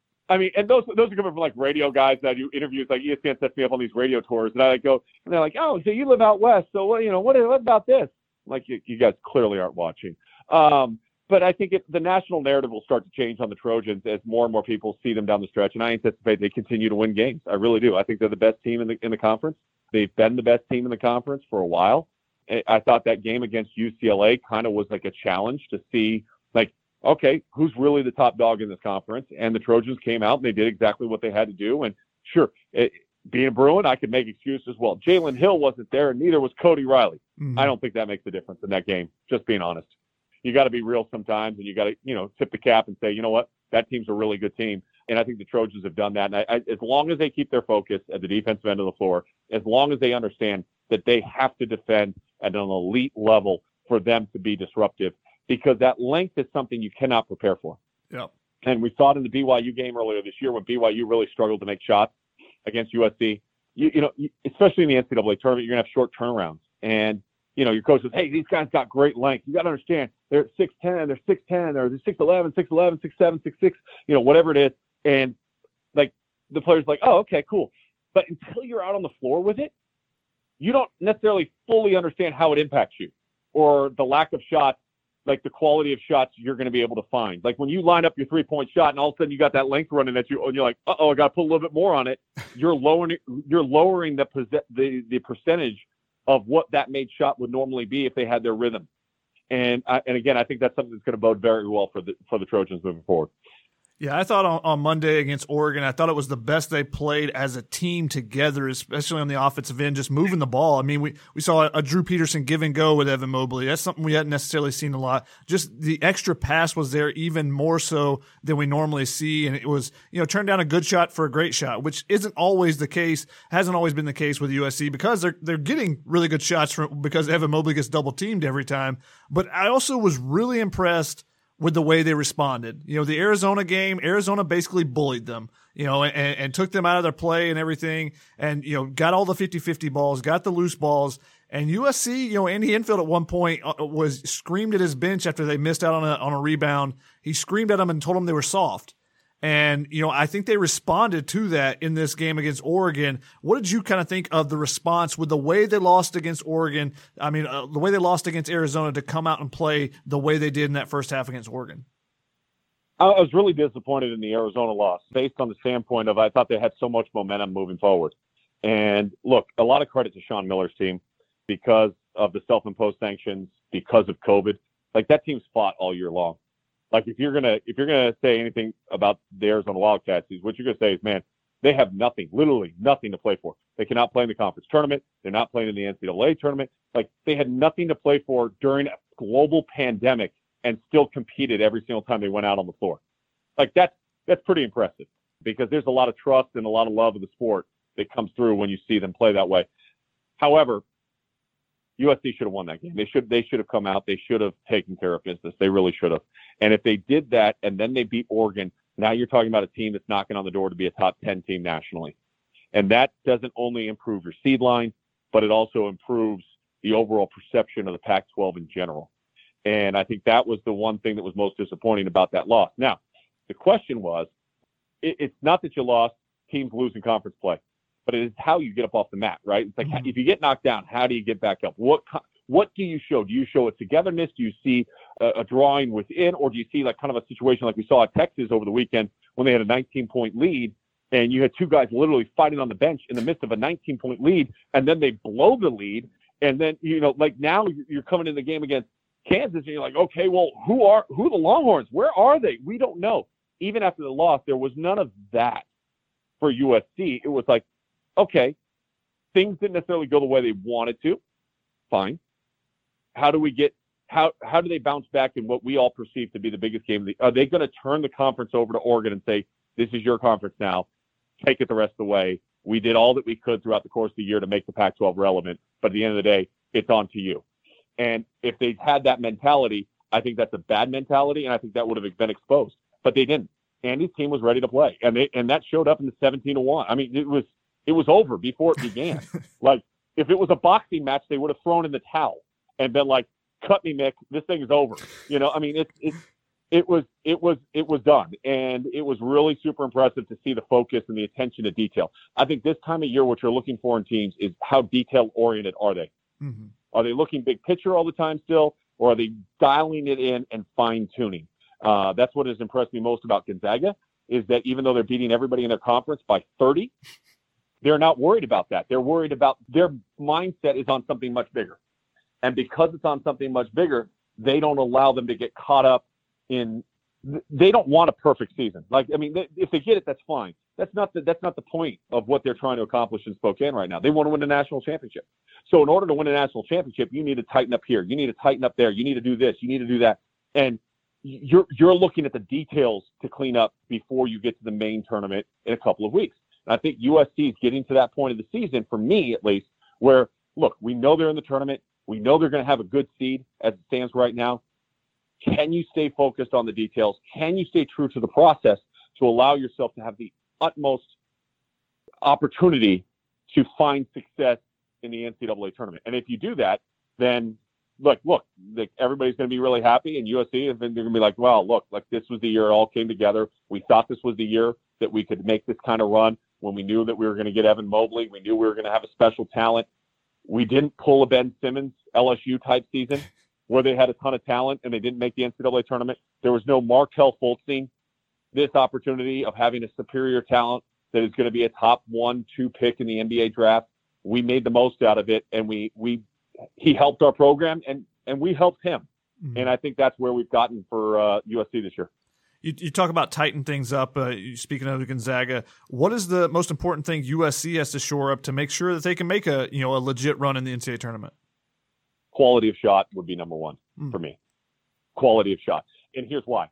I mean, and those those are coming from like radio guys that do interviews. Like E S P N sets me up on these radio tours, and I like go, and they're like, "Oh, so you live out west? So what? You know, what? What about this?" Like, you, you guys clearly aren't watching. Um, but I think it, the national narrative will start to change on the Trojans as more and more people see them down the stretch, and I anticipate they continue to win games. I really do. I think they're the best team in the in the conference. They've been the best team in the conference for a while. I thought that game against U C L A kind of was like a challenge to see, like, okay, who's really the top dog in this conference? And the Trojans came out and they did exactly what they had to do. And sure, it, being a Bruin, I could make excuses. Well, Jalen Hill wasn't there, and neither was Cody Riley. Mm-hmm. I don't think that makes a difference in that game, just being honest. You got to be real sometimes, and you got to, you know, tip the cap and say, you know what, that team's a really good team. And I think the Trojans have done that. And I, I, as long as they keep their focus at the defensive end of the floor, as long as they understand that they have to defend at an elite level for them to be disruptive, because that length is something you cannot prepare for. Yeah. And we saw it in the B Y U game earlier this year when B Y U really struggled to make shots against U S C. You, you know, especially in the N C double A tournament, you're going to have short turnarounds. And, you know, your coach says, hey, these guys got great length. You got to understand, they're at six ten, they're six ten, or they're six eleven, six eleven, six seven, six six, you know, whatever it is. And, like, the player's like, oh, okay, cool. But until you're out on the floor with it, you don't necessarily fully understand how it impacts you, or the lack of shots, like the quality of shots you're going to be able to find. Like when you line up your three-point shot and all of a sudden you got that length running at you, and you're like, uh-oh, I got to put a little bit more on it. You're lowering, you're lowering the, the the percentage of what that made shot would normally be if they had their rhythm. And I, and again, I think that's something that's going to bode very well for the for the Trojans moving forward. Yeah, I thought on, on Monday against Oregon, I thought it was the best they played as a team together, especially on the offensive end, just moving the ball. I mean, we, we saw a, a Drew Peterson give and go with Evan Mobley. That's something we hadn't necessarily seen a lot. Just the extra pass was there even more so than we normally see. And it was, you know, turned down a good shot for a great shot, which isn't always the case, hasn't always been the case with U S C, because they're, they're getting really good shots from, because Evan Mobley gets double teamed every time. But I also was really impressed with the way they responded. You know, the Arizona game, Arizona basically bullied them, you know, and, and took them out of their play and everything, and, you know, got all the fifty-fifty balls, got the loose balls. And U S C, you know, Andy Enfield at one point was screamed at his bench after they missed out on a, on a rebound. He screamed at them and told them they were soft. And, you know, I think they responded to that in this game against Oregon. What did you kind of think of the response with the way they lost against Oregon? I mean, uh, the way they lost against Arizona to come out and play the way they did in that first half against Oregon? I was really disappointed in the Arizona loss based on the standpoint of I thought they had so much momentum moving forward. And look, a lot of credit to Sean Miller's team because of the self-imposed sanctions, because of COVID. Like, that team's fought all year long. Like, if you're gonna if you're gonna say anything about the Arizona Wildcats, is what you're gonna say is, man, they have nothing, literally nothing to play for. They cannot play in the conference tournament. They're not playing in the N C double A tournament. Like, they had nothing to play for during a global pandemic and still competed every single time they went out on the floor. Like, that's that's pretty impressive, because there's a lot of trust and a lot of love of the sport that comes through when you see them play that way. However, U S C should have won that game. They should they should have come out. They should have taken care of business. They really should have. And if they did that and then they beat Oregon, now you're talking about a team that's knocking on the door to be a top ten team nationally. And that doesn't only improve your seed line, but it also improves the overall perception of the Pac twelve in general. And I think that was the one thing that was most disappointing about that loss. Now, the question was, it, it's not that you lost, teams losing conference play, but it is how you get up off the mat, right? It's like, mm-hmm. if you get knocked down, how do you get back up? What what do you show? Do you show a togetherness? Do you see a, a drawing within, or do you see like kind of a situation like we saw at Texas over the weekend when they had a nineteen-point lead, and you had two guys literally fighting on the bench in the midst of a nineteen-point lead, and then they blow the lead, and then, you know, like now you're coming in the game against Kansas, and you're like, okay, well, who are who are the Longhorns? Where are they? We don't know. Even after the loss, there was none of that for U S C. It was like, okay, things didn't necessarily go the way they wanted to. Fine. How do we get how how do they bounce back in what we all perceive to be the biggest game? Are they going to turn the conference over to Oregon and say, this is your conference now, take it the rest of the way? We did all that we could throughout the course of the year to make the Pac twelve relevant, but at the end of the day, it's on to you. And if they had that mentality, I think that's a bad mentality, and I think that would have been exposed. But they didn't. Andy's team was ready to play, and they and that showed up in the seventeen to one. I mean, it was it was over before it began. Like, if it was a boxing match, they would have thrown in the towel and been like, "Cut me, Mick. This thing is over." You know, I mean, it's it's it was it was it was done, and it was really super impressive to see the focus and the attention to detail. I think this time of year, what you're looking for in teams is how detail oriented are they? Mm-hmm. Are they looking big picture all the time still, or are they dialing it in and fine tuning? Uh, that's what has impressed me most about Gonzaga, is that even though they're beating everybody in their conference by thirty, they're not worried about that. They're worried about their mindset is on something much bigger. And because it's on something much bigger, they don't allow them to get caught up in, they don't want a perfect season. Like, I mean, they, if they get it, that's fine. That's not the, that's not the point of what they're trying to accomplish in Spokane right now. They want to win a national championship. So in order to win a national championship, you need to tighten up here. You need to tighten up there. You need to do this. You need to do that. And you're, you're looking at the details to clean up before you get to the main tournament in a couple of weeks. And I think U S C is getting to that point of the season, for me at least, where, look, we know they're in the tournament. We know they're going to have a good seed as it stands right now. Can you stay focused on the details? Can you stay true to the process to allow yourself to have the utmost opportunity to find success in the N C double A tournament? And if you do that, then look, look, like, everybody's going to be really happy, and U S C, and they're going to be like, well, look, like, this was the year it all came together. We thought this was the year that we could make this kind of run when we knew that we were going to get Evan Mobley. We knew we were going to have a special talent. We didn't pull a Ben Simmons L S U type season where they had a ton of talent and they didn't make the N C double A tournament. There was no Markelle Fultz. This opportunity of having a superior talent that is going to be a top one, two pick in the N B A draft. We made the most out of it, and we we he helped our program, and and we helped him. Mm-hmm. And I think that's where we've gotten for uh, U S C this year. You, you talk about tighten things up. Uh, speaking of Gonzaga, what is the most important thing U S C has to shore up to make sure that they can make a you know a legit run in the N C double A tournament? Quality of shot would be number one mm. for me. Quality of shot, and here's why: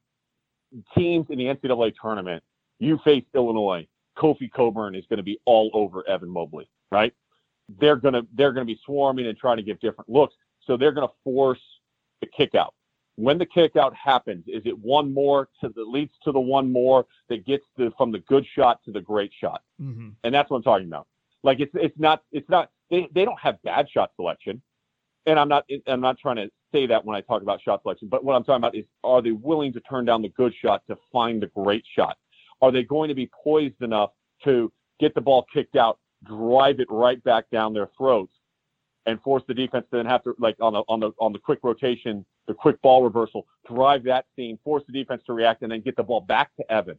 teams in the N C double A tournament, you face Illinois, Kofi Cockburn is going to be all over Evan Mobley, right? They're gonna they're gonna be swarming and trying to give different looks, so they're gonna force the kick out. When the kick out happens, is it one more to the leads to the one more that gets the from the good shot to the great shot? Mm-hmm. And that's what I'm talking about. Like, it's it's not it's not they, they don't have bad shot selection, and I'm not I'm not trying to say that when I talk about shot selection. But what I'm talking about is, are they willing to turn down the good shot to find the great shot? Are they going to be poised enough to get the ball kicked out, drive it right back down their throats, and force the defense to then have to, like, on the on the on the quick rotation, the quick ball reversal, drive that seam, force the defense to react, and then get the ball back to Evan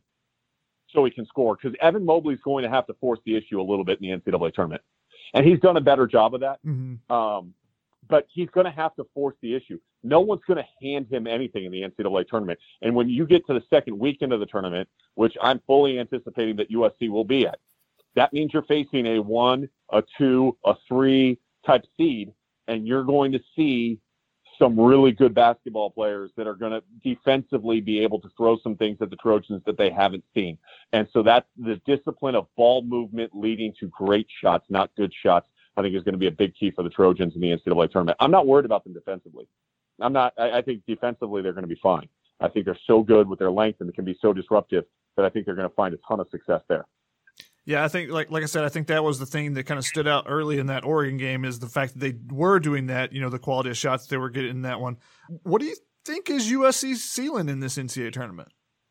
so he can score. Because Evan Mobley's going to have to force the issue a little bit in the N C double A tournament, and he's done a better job of that. Mm-hmm. Um, but he's going to have to force the issue. No one's going to hand him anything in the N C double A tournament. And when you get to the second weekend of the tournament, which I'm fully anticipating that U S C will be at, that means you're facing a one, a two, a three type seed, and you're going to see some really good basketball players that are going to defensively be able to throw some things at the Trojans that they haven't seen. And so that's the discipline of ball movement leading to great shots, not good shots, I think is going to be a big key for the Trojans in the N C double A tournament. I'm not worried about them defensively. I'm not, I, I think defensively they're going to be fine. I think they're so good with their length and they can be so disruptive that I think they're going to find a ton of success there. Yeah, I think, like like I said, I think that was the thing that kind of stood out early in that Oregon game, is the fact that they were doing that, you know, the quality of shots they were getting in that one. What do you think is U S C's ceiling in this N C double A tournament?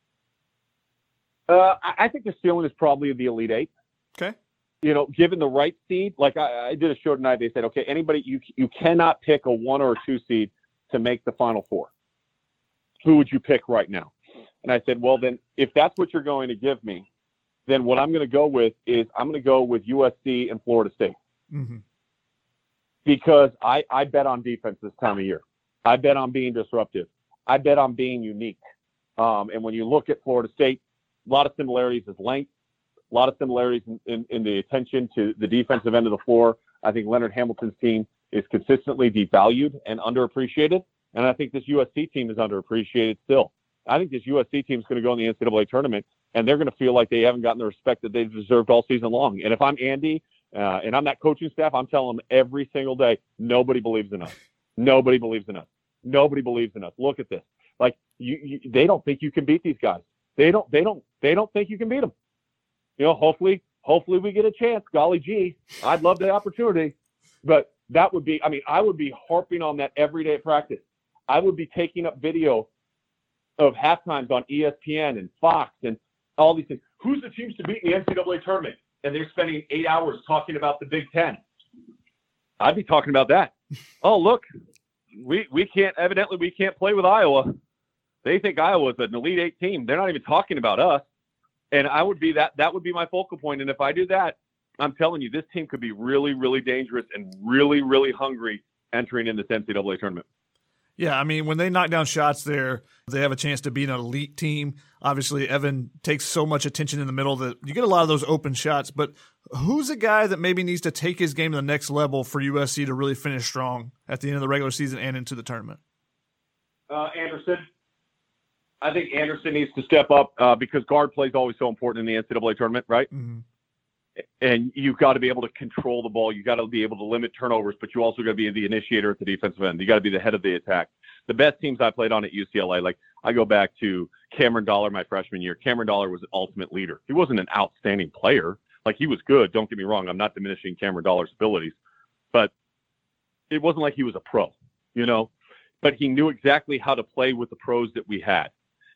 Uh, I think the ceiling is probably the Elite Eight. Okay. You know, given the right seed, like I, I did a show tonight, they said, okay, anybody, you you cannot pick a one or a two seed to make the Final Four. Who would you pick right now? And I said, well, then if that's what you're going to give me, then what I'm going to go with is I'm going to go with U S C and Florida State. Mm-hmm. Because I, I bet on defense this time of year. I bet on being disruptive. I bet on being unique. Um, and when you look at Florida State, a lot of similarities is length, a lot of similarities in, in, in the attention to the defensive end of the floor. I think Leonard Hamilton's team is consistently devalued and underappreciated. And I think this U S C team is underappreciated still. I think this U S C team is going to go in the N C double A tournament, and they're going to feel like they haven't gotten the respect that they've deserved all season long. And if I'm Andy uh, and I'm that coaching staff, I'm telling them every single day, nobody believes in us. Nobody believes in us. Nobody believes in us. Look at this. Like, you, you, they don't think you can beat these guys. They don't, they don't, they don't think you can beat them. You know, hopefully, hopefully we get a chance. Golly gee, I'd love the opportunity, but that would be, I mean, I would be harping on that every day at practice. I would be taking up video of halftimes on E S P N and Fox and all these things. Who's the teams to beat in the N C double A tournament? And they're spending eight hours talking about the Big Ten. I'd be talking about that. Oh, look, we, we can't, evidently we can't play with Iowa. They think Iowa's an Elite Eight team. They're not even talking about us. And I would be that, that would be my focal point. And if I do that, I'm telling you, this team could be really, really dangerous and really, really hungry entering in this N C double A tournament. Yeah, I mean, when they knock down shots there, they have a chance to beat an elite team. Obviously, Evan takes so much attention in the middle that you get a lot of those open shots. But who's a guy that maybe needs to take his game to the next level for U S C to really finish strong at the end of the regular season and into the tournament? Uh, Anderson. I think Anderson needs to step up uh, because guard play is always so important in the N C double A tournament, right? Mm-hmm. And you've got to be able to control the ball. You got to be able to limit turnovers, but you also got to be the initiator at the defensive end. You got to be the head of the attack. The best teams I played on at U C L A, like I go back to Cameron Dollar my freshman year. Cameron Dollar was an ultimate leader. He wasn't an outstanding player. Like he was good. Don't get me wrong. I'm not diminishing Cameron Dollar's abilities, but it wasn't like he was a pro, you know, but he knew exactly how to play with the pros that we had.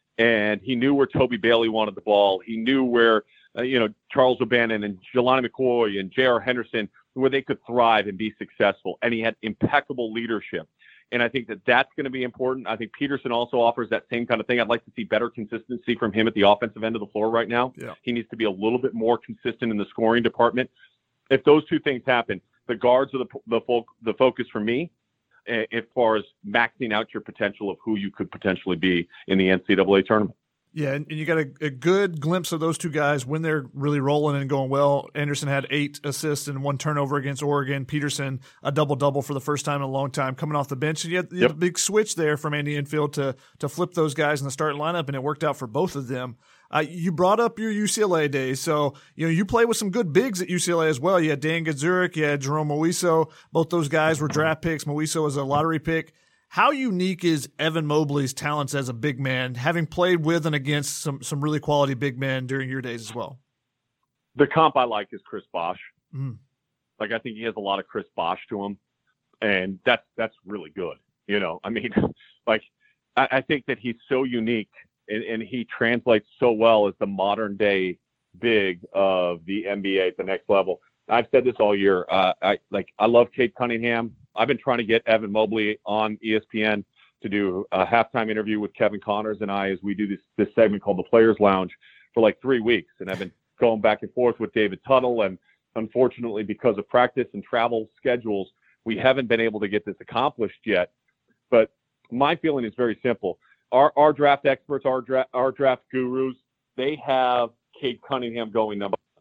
And he knew where Toby Bailey wanted the ball. He knew where, uh, you know, Charles O'Bannon and Jelani McCoy and J R. Henderson, where they could thrive and be successful. And he had impeccable leadership. And I think that that's going to be important. I think Peterson also offers that same kind of thing. I'd like to see better consistency from him at the offensive end of the floor right now. Yeah. He needs to be a little bit more consistent in the scoring department. If those two things happen, the guards are the, the, fo- the focus for me as far as maxing out your potential of who you could potentially be in the N C double A tournament. Yeah, and you got a, a good glimpse of those two guys when they're really rolling and going well. Anderson had eight assists and one turnover against Oregon. Peterson, a double-double for the first time in a long time coming off the bench. And you had, you yep. had a big switch there from Andy Enfield to to flip those guys in the starting lineup, and it worked out for both of them. Uh, you brought up your U C L A days. So, you know, you played with some good bigs at U C L A as well. You had Dan Gadzuric, you had Jerome Moiso. Both those guys were draft picks. Moiso was a lottery pick. How unique is Evan Mobley's talents as a big man, having played with and against some, some really quality big men during your days as well? The comp I like is Chris Bosh. Mm. Like, I think he has a lot of Chris Bosh to him, and that's that's really good. You know, I mean, like, I, I think that he's so unique, and, and he translates so well as the modern-day big of the N B A at the next level. I've said this all year. Uh, I like I love Cade Cunningham. I've been trying to get Evan Mobley on E S P N to do a halftime interview with Kevin Connors and I as we do this this segment called the Players Lounge for like three weeks. And I've been going back and forth with David Tuttle. And unfortunately, because of practice and travel schedules, we haven't been able to get this accomplished yet. But my feeling is very simple. Our our draft experts, our, dra- our draft gurus, they have Cade Cunningham going number one.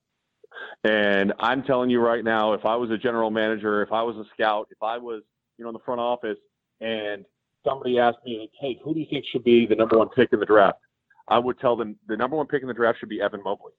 And I'm telling you right now, if I was a general manager, if I was a scout, if I was, you know, in the front office and somebody asked me, hey, who do you think should be the number one pick in the draft? I would tell them the number one pick in the draft should be Evan Mobley.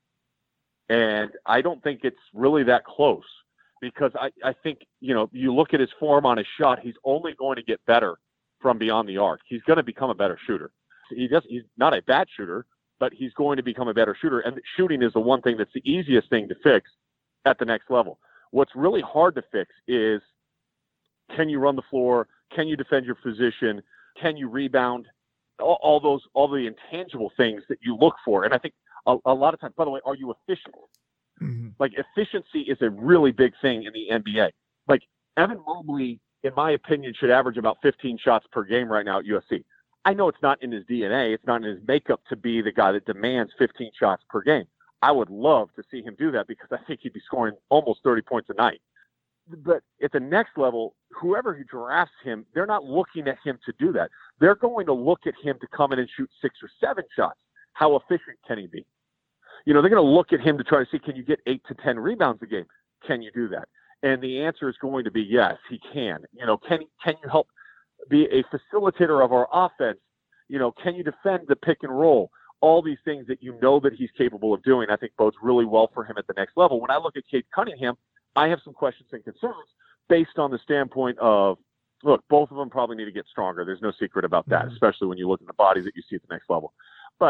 And I don't think it's really that close because I, I think, you know, you look at his form on his shot, he's only going to get better from beyond the arc. He's going to become a better shooter. He does, he's not a bad shooter, but he's going to become a better shooter. And shooting is the one thing that's the easiest thing to fix at the next level. What's really hard to fix is, can you run the floor? Can you defend your position? Can you rebound? All, all those, all the intangible things that you look for. And I think a, a lot of times, by the way, are you efficient? Mm-hmm. Like, efficiency is a really big thing in the N B A. Like, Evan Mobley, in my opinion, should average about fifteen shots per game right now at U S C. I know it's not in his D N A. It's not in his makeup to be the guy that demands fifteen shots per game. I would love to see him do that because I think he'd be scoring almost thirty points a night. But at the next level, whoever who drafts him, they're not looking at him to do that. They're going to look at him to come in and shoot six or seven shots. How efficient can he be? You know, they're going to look at him to try to see, can you get eight to ten rebounds a game? Can you do that? And the answer is going to be yes, he can. You know, can can you help be a facilitator of our offense? You know, can you defend the pick and roll? All these things that you know that he's capable of doing, I think bodes really well for him at the next level. When I look at Cade Cunningham, I have some questions and concerns based on the standpoint of, look, both of them probably need to get stronger. There's no secret about that, Mm-hmm. especially when you look at the bodies that you see at the next level. But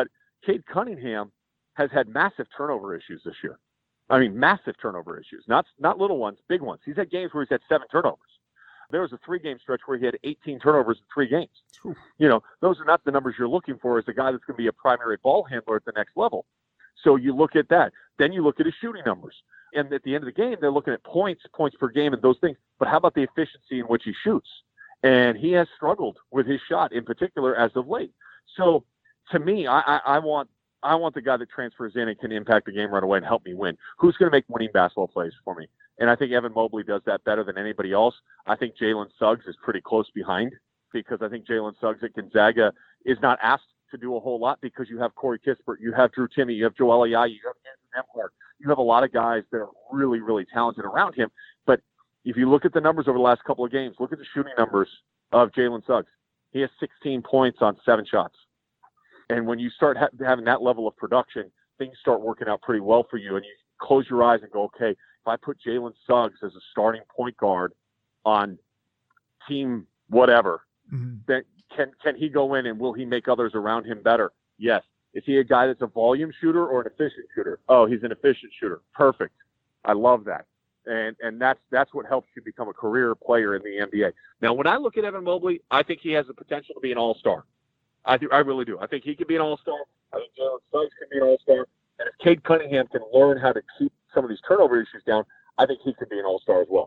Cade Cunningham has had massive turnover issues this year. I mean, massive turnover issues, not not little ones, big ones. He's had games where he's had seven turnovers. There was a three-game stretch where he had eighteen turnovers in three games. Ooh. You know, those are not the numbers you're looking for as a guy that's going to be a primary ball handler at the next level. So you look at that. Then you look at his shooting numbers. And at the end of the game, they're looking at points, points per game, and those things. But how about the efficiency in which he shoots? And he has struggled with his shot in particular as of late. So to me, I, I, I want I want the guy that transfers in and can impact the game right away and help me win. Who's going to make winning basketball plays for me? And I think Evan Mobley does that better than anybody else. I think Jalen Suggs is pretty close behind because I think Jalen Suggs at Gonzaga is not asked to do a whole lot because you have Corey Kispert, you have Drew Timme, you have Joel Ayayi, you have Andrew Nembhard. You have a lot of guys that are really, really talented around him. But if you look at the numbers over the last couple of games, look at the shooting numbers of Jalen Suggs. He has sixteen points on seven shots. And when you start ha- having that level of production, things start working out pretty well for you. And you close your eyes and go, okay, if I put Jalen Suggs as a starting point guard on team whatever, mm-hmm. then can can he go in and will he make others around him better? Yes. Is he a guy that's a volume shooter or an efficient shooter? Oh, he's an efficient shooter. Perfect. I love that. And and that's that's what helps you become a career player in the N B A. Now, when I look at Evan Mobley, I think he has the potential to be an all-star. I do, I really do. I think he could be an all-star. I think Jalen Suggs can be an all-star. And if Cade Cunningham can learn how to keep some of these turnover issues down, I think he could be an all-star as well.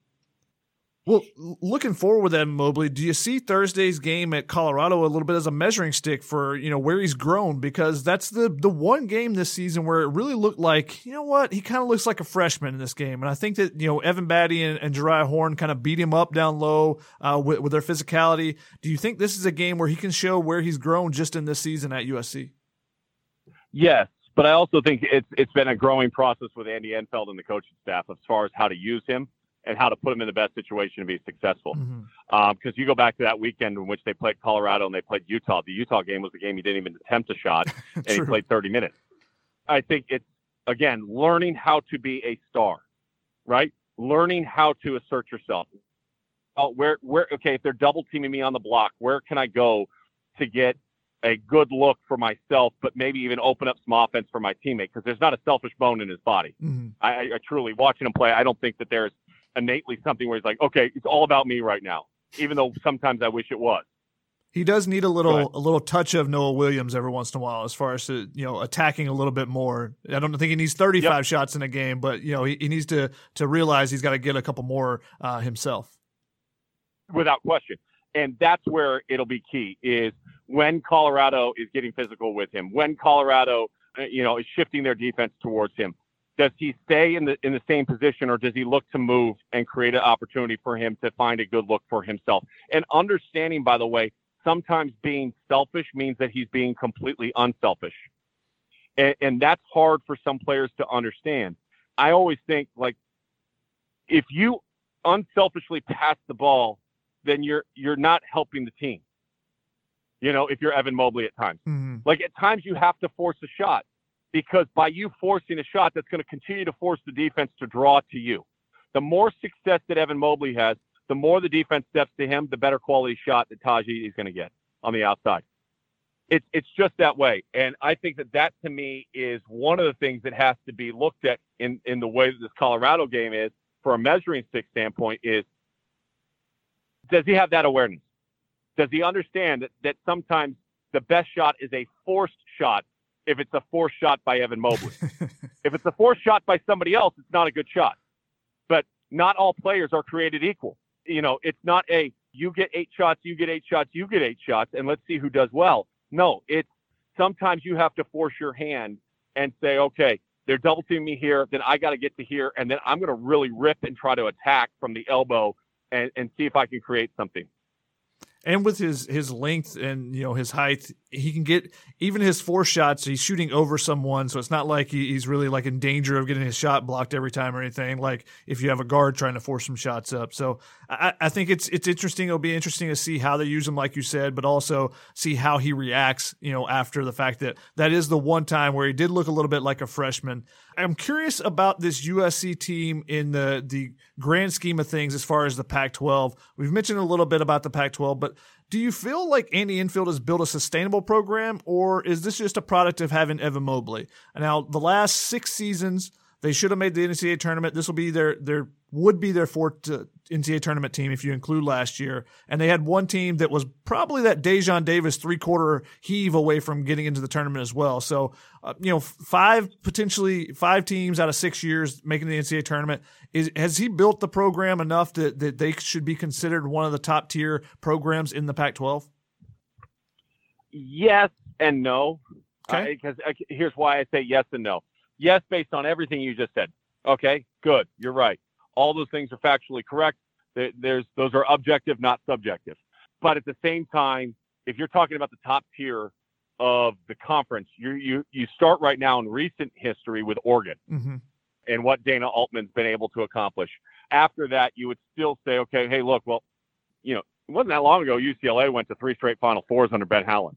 Well, looking forward with Evan Mobley, do you see Thursday's game at Colorado a little bit as a measuring stick for, you know, where he's grown? Because that's the the one game this season where it really looked like, you know what, he kind of looks like a freshman in this game. And I think that, you know, Evan Batty and, and Jeriah Horn kind of beat him up down low uh, with, with their physicality. Do you think this is a game where he can show where he's grown just in this season at U S C? Yes, but I also think it's it's been a growing process with Andy Enfeld and the coaching staff as far as how to use him and how to put him in the best situation to be successful. Because mm-hmm. um, you go back to that weekend in which they played Colorado and they played Utah. The Utah game was the game he didn't even attempt a shot, and he played thirty minutes. I think it's, again, learning how to be a star, right? Learning how to assert yourself. Oh, where, where? Okay, if they're double teaming me on the block, where can I go to get a good look for myself, but maybe even open up some offense for my teammate? Because there's not a selfish bone in his body. Mm-hmm. I, I truly, watching him play, I don't think that there's innately something where he's like, okay, it's all about me right now, even though sometimes I wish it was. He does need a little a little touch of Noah Williams every once in a while as far as to, you know, attacking a little bit more. I don't think he needs thirty-five yep. shots in a game, but, you know, he, he needs to to realize he's got to get a couple more uh, himself. Without question. And that's where it'll be key is when Colorado is getting physical with him, when Colorado, you know, is shifting their defense towards him. Does he stay in the in the same position, or does he look to move and create an opportunity for him to find a good look for himself? And understanding, by the way, sometimes being selfish means that he's being completely unselfish. And, and that's hard for some players to understand. I always think, like, if you unselfishly pass the ball, then you're you're not helping the team. You know, if you're Evan Mobley at times. Mm-hmm. Like, at times you have to force a shot. Because by you forcing a shot, that's going to continue to force the defense to draw to you. The more success that Evan Mobley has, the more the defense steps to him, the better quality shot that Taji is going to get on the outside. It's it's just that way. And I think that that, to me, is one of the things that has to be looked at in, in the way that this Colorado game is, for a measuring stick standpoint, is does he have that awareness? Does he understand that, that sometimes the best shot is a forced shot if it's a forced shot by Evan Mobley? If it's a forced shot by somebody else, it's not a good shot. But not all players are created equal. You know, it's not a, you get eight shots, you get eight shots, you get eight shots, and let's see who does well. No, it's sometimes you have to force your hand and say, okay, they're double teaming me here, then I got to get to here, and then I'm going to really rip and try to attack from the elbow and, and see if I can create something. And with his, his length and, you know, his height, he can get even his four shots. He's shooting over someone, so it's not like he, he's really like in danger of getting his shot blocked every time or anything. Like if you have a guard trying to force some shots up. So I, I think it's it's interesting. It'll be interesting to see how they use him, like you said, but also see how he reacts. You know, after the fact that that is the one time where he did look a little bit like a freshman. I'm curious about this U S C team in the the grand scheme of things as far as the Pac twelve. We've mentioned a little bit about the Pac twelve, but Do you feel like Andy Enfield has built a sustainable program, or is this just a product of having Evan Mobley? Now, the last six seasons, they should have made the N C double A tournament. This will be their their would be their fourth uh, N C double A tournament team if you include last year. And they had one team that was probably that Dejon Davis three-quarter heave away from getting into the tournament as well. So, uh, you know, five potentially five teams out of six years making the N C double A tournament. Is has he built the program enough that, that they should be considered one of the top-tier programs in the Pac twelve? Yes and no. Okay. Because uh, here's why I say yes and no. Yes, based on everything you just said. Okay, good. You're right. All those things are factually correct. There's those are objective, not subjective. But at the same time, if you're talking about the top tier of the conference, you you you start right now in recent history with Oregon mm-hmm. and what Dana Altman's been able to accomplish. After that, you would still say, okay, hey, look, well, you know, it wasn't that long ago U C L A went to three straight Final Fours under Ben Howland.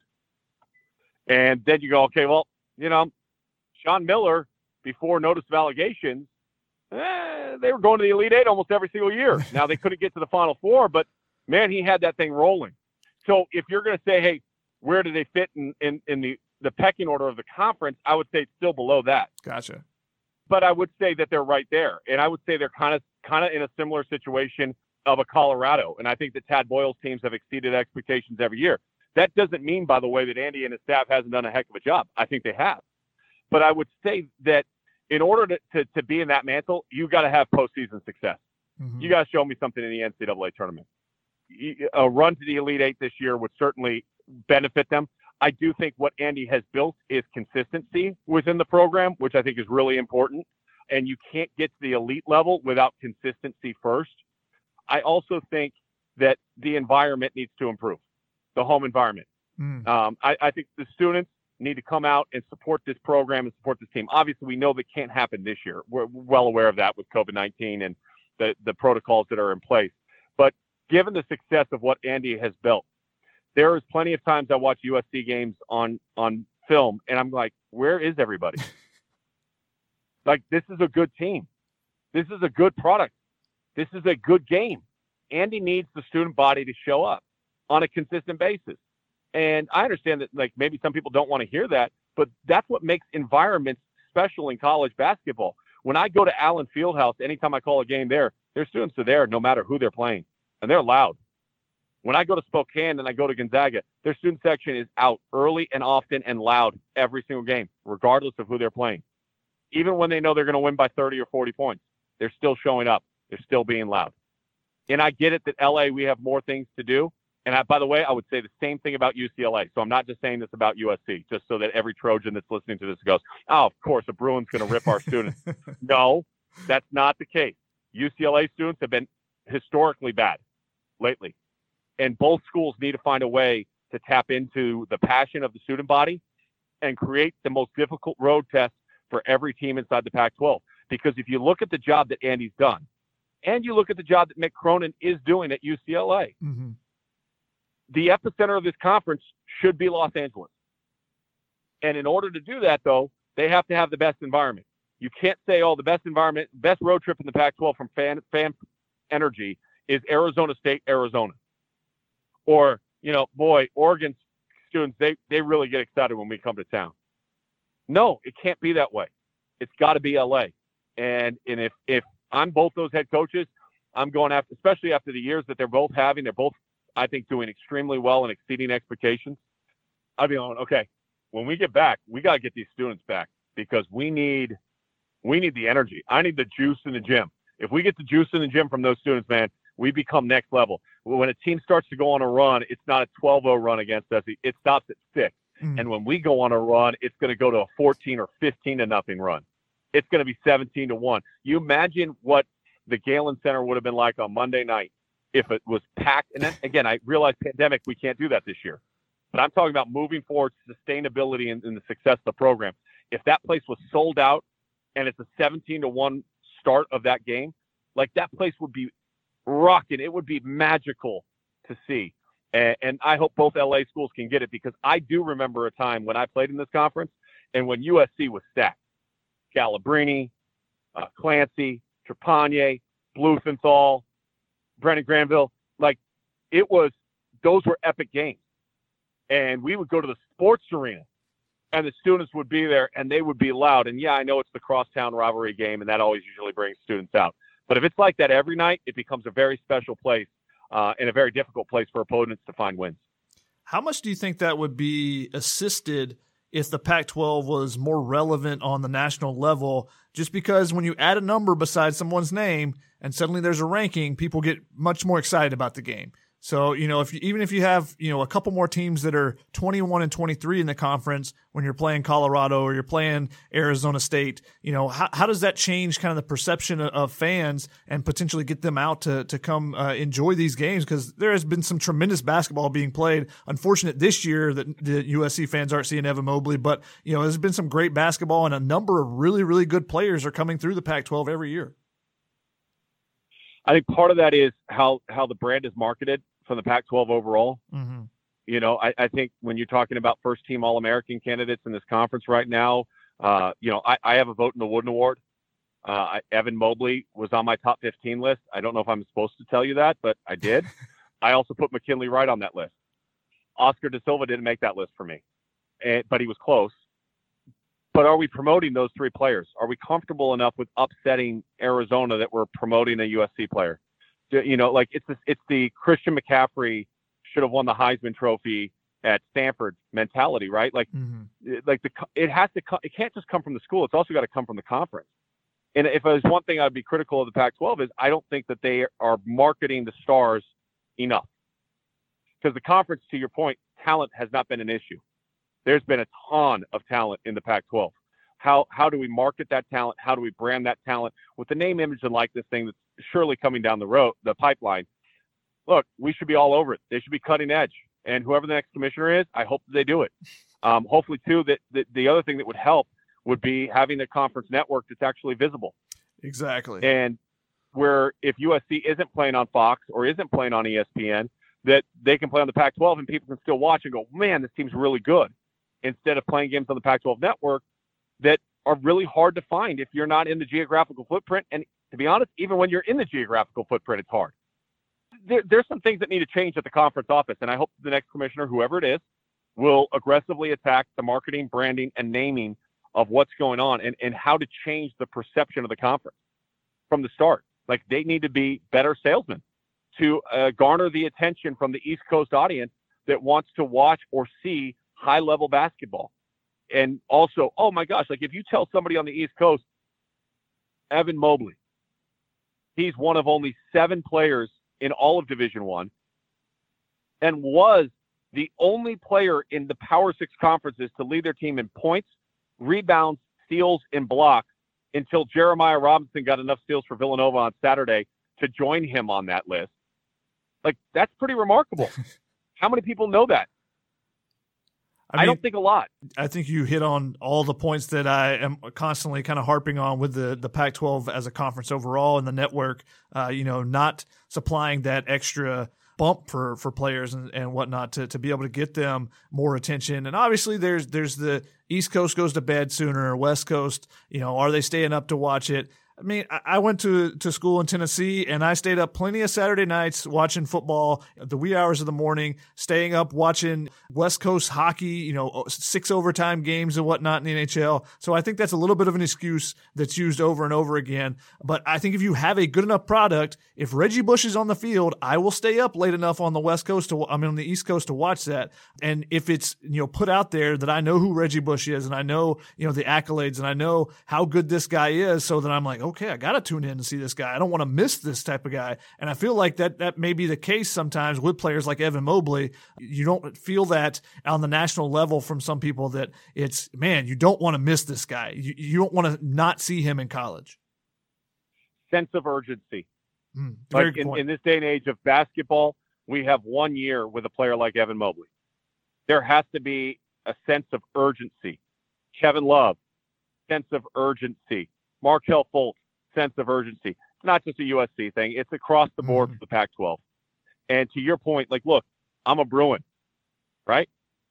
And then you go, okay, well, you know, Sean Miller, before notice of allegations, eh, they were going to the Elite Eight almost every single year. Now, they couldn't get to the Final Four, but, man, he had that thing rolling. So if you're going to say, hey, where do they fit in, in, in the, the pecking order of the conference, I would say it's still below that. Gotcha. But I would say that they're right there. And I would say they're kind of kind of in a similar situation of a Colorado. And I think that Tad Boyle's teams have exceeded expectations every year. That doesn't mean, by the way, that Andy and his staff hasn't done a heck of a job. I think they have. But I would say that in order to, to, to be in that mantle, you got to have postseason success. Mm-hmm. You got to show me something in the N C double A tournament. A run to the Elite Eight this year would certainly benefit them. I do think what Andy has built is consistency within the program, which I think is really important. And you can't get to the elite level without consistency first. I also think that the environment needs to improve, the home environment. Mm. Um, I, I think the students need to come out and support this program and support this team. Obviously, we know that can't happen this year. We're well aware of that with COVID nineteen and the, the protocols that are in place. But given the success of what Andy has built, there is plenty of times I watch U S C games on, on film, and I'm like, where is everybody? Like, this is a good team. This is a good product. This is a good game. Andy needs the student body to show up on a consistent basis. And I understand that, like, maybe some people don't want to hear that, but that's what makes environments special in college basketball. When I go to Allen Fieldhouse, anytime I call a game there, their students are there no matter who they're playing, and they're loud. When I go to Spokane and I go to Gonzaga, their student section is out early and often and loud every single game, regardless of who they're playing. Even when they know they're going to win by thirty or forty points, they're still showing up. They're still being loud. And I get it that L A, we have more things to do. And I, by the way, I would say the same thing about U C L A. So I'm not just saying this about U S C, just so that every Trojan that's listening to this goes, oh, of course, a Bruin's going to rip our students. No, that's not the case. U C L A students have been historically bad lately. And both schools need to find a way to tap into the passion of the student body and create the most difficult road test for every team inside the Pac twelve. Because if you look at the job that Andy's done, and you look at the job that Mick Cronin is doing at U C L A, mm-hmm. the epicenter of this conference should be Los Angeles. And in order to do that, though, they have to have the best environment. You can't say, oh, the best environment, best road trip in the Pac twelve from fan, fan energy is Arizona State, Arizona. Or, you know, boy, Oregon students, they, they really get excited when we come to town. No, it can't be that way. It's got to be L A. And and if, if I'm both those head coaches, I'm going after, especially after the years that they're both having, they're both, I think, doing extremely well and exceeding expectations. I'd be going, okay, when we get back, we got to get these students back because we need we need the energy. I need the juice in the gym. If we get the juice in the gym from those students, man, we become next level. When a team starts to go on a run, it's not a twelve oh run against us. It stops at six. Mm. And when we go on a run, it's going to go to a fourteen or fifteen to nothing run. It's going to be seventeen to one. You imagine what the Galen Center would have been like on Monday night if it was packed. And then, again, I realize pandemic, we can't do that this year. But I'm talking about moving forward, sustainability and, and the success of the program. If that place was sold out and it's a seventeen to one start of that game, like that place would be rocking. It would be magical to see. And, and I hope both L A schools can get it because I do remember a time when I played in this conference and when U S C was stacked. Galabrini, uh, Clancy, Trepanier, Blumenthal, Brennan Granville. Like, it was those were epic games. And we would go to the sports arena, and the students would be there, and they would be loud. And, yeah, I know it's the crosstown rivalry game, and that always usually brings students out. But if it's like that every night, it becomes a very special place uh, and a very difficult place for opponents to find wins. How much do you think that would be assisted if the Pac twelve was more relevant on the national level? Just because when you add a number beside someone's name and suddenly there's a ranking, people get much more excited about the game. So, you know, if you, even if you have, you know, a couple more teams that are twenty-one and twenty-three in the conference when you're playing Colorado or you're playing Arizona State, you know, how, how does that change kind of the perception of, of fans and potentially get them out to, to come uh, enjoy these games? Because there has been some tremendous basketball being played. Unfortunate this year that the U S C fans aren't seeing Evan Mobley, but, you know, there's been some great basketball and a number of really, really good players are coming through the Pac twelve every year. I think part of that is how, how the brand is marketed from the Pac twelve overall. Mm-hmm. You know, I, I think when you're talking about first team All-American candidates in this conference right now, uh, you know, I, I have a vote in the Wooden Award. Uh, I, Evan Mobley was on my top fifteen list. I don't know if I'm supposed to tell you that, but I did. I also put McKinley Wright on that list. Oscar Da Silva didn't make that list for me, and, but he was close. But are we promoting those three players? Are we comfortable enough with upsetting Arizona that we're promoting a U S C player? You know, like it's the, it's the Christian McCaffrey should have won the Heisman Trophy at Stanford mentality, right? Like, Mm-hmm. like the it has to come, it can't just come from the school. It's also got to come from the conference. And if there's one thing I'd be critical of the Pac twelve is I don't think that they are marketing the stars enough, because the conference, to your point, talent has not been an issue. There's been a ton of talent in the Pac twelve. How how do we market that talent? How do we brand that talent with the name, image, and likeness thing that's surely coming down the road, the pipeline? Look, we should be all over it. They should be cutting edge. And whoever the next commissioner is, I hope that they do it. Um, hopefully, too, that, that the other thing that would help would be having a conference network that's actually visible. Exactly. And where if U S C isn't playing on Fox or isn't playing on E S P N, that they can play on the Pac twelve and people can still watch and go, man, this team's really good, instead of playing games on the Pac twelve network that are really hard to find if you're not in the geographical footprint. And to be honest, even when you're in the geographical footprint, it's hard. There, there's some things that need to change at the conference office, and I hope the next commissioner, whoever it is, will aggressively attack the marketing, branding, and naming of what's going on and, and how to change the perception of the conference from the start. Like, they need to be better salesmen to uh, garner the attention from the East Coast audience that wants to watch or see high-level basketball. And also, oh my gosh, like if you tell somebody on the East Coast, Evan Mobley, he's one of only seven players in all of Division One and was the only player in the Power Six conferences to lead their team in points, rebounds, steals, and blocks until Jeremiah Robinson got enough steals for Villanova on Saturday to join him on that list. Like, that's pretty remarkable. How many people know that? I, mean, I don't think a lot. I think you hit on all the points that I am constantly kind of harping on with the, the Pac twelve as a conference overall and the network, uh, you know, not supplying that extra bump for, for players and, and whatnot to, to be able to get them more attention. And obviously there's, there's the East Coast goes to bed sooner, West Coast, you know, are they staying up to watch it? I mean, I went to, to school in Tennessee, and I stayed up plenty of Saturday nights watching football at the wee hours of the morning, staying up watching West Coast hockey, you know, six overtime games and whatnot in the N H L. So I think that's a little bit of an excuse that's used over and over again. But I think if you have a good enough product, if Reggie Bush is on the field, I will stay up late enough on the West Coast to, I mean, on the East Coast to watch that. And if it's, you know, put out there that I know who Reggie Bush is and I know, you know, the accolades and I know how good this guy is, so that I'm like, okay, I got to tune in and see this guy. I don't want to miss this type of guy. And I feel like that that may be the case sometimes with players like Evan Mobley. You don't feel that on the national level from some people that it's, man, you don't want to miss this guy. You, you don't want to not see him in college. Sense of urgency. Mm, like in, in this day and age of basketball, we have one year with a player like Evan Mobley. There has to be a sense of urgency. Kevin Love, sense of urgency. Markelle Fultz, sense of urgency. It's not just a U S C thing. It's across the board mm-hmm. for the Pac twelve. And to your point, like, look, I'm a Bruin, right?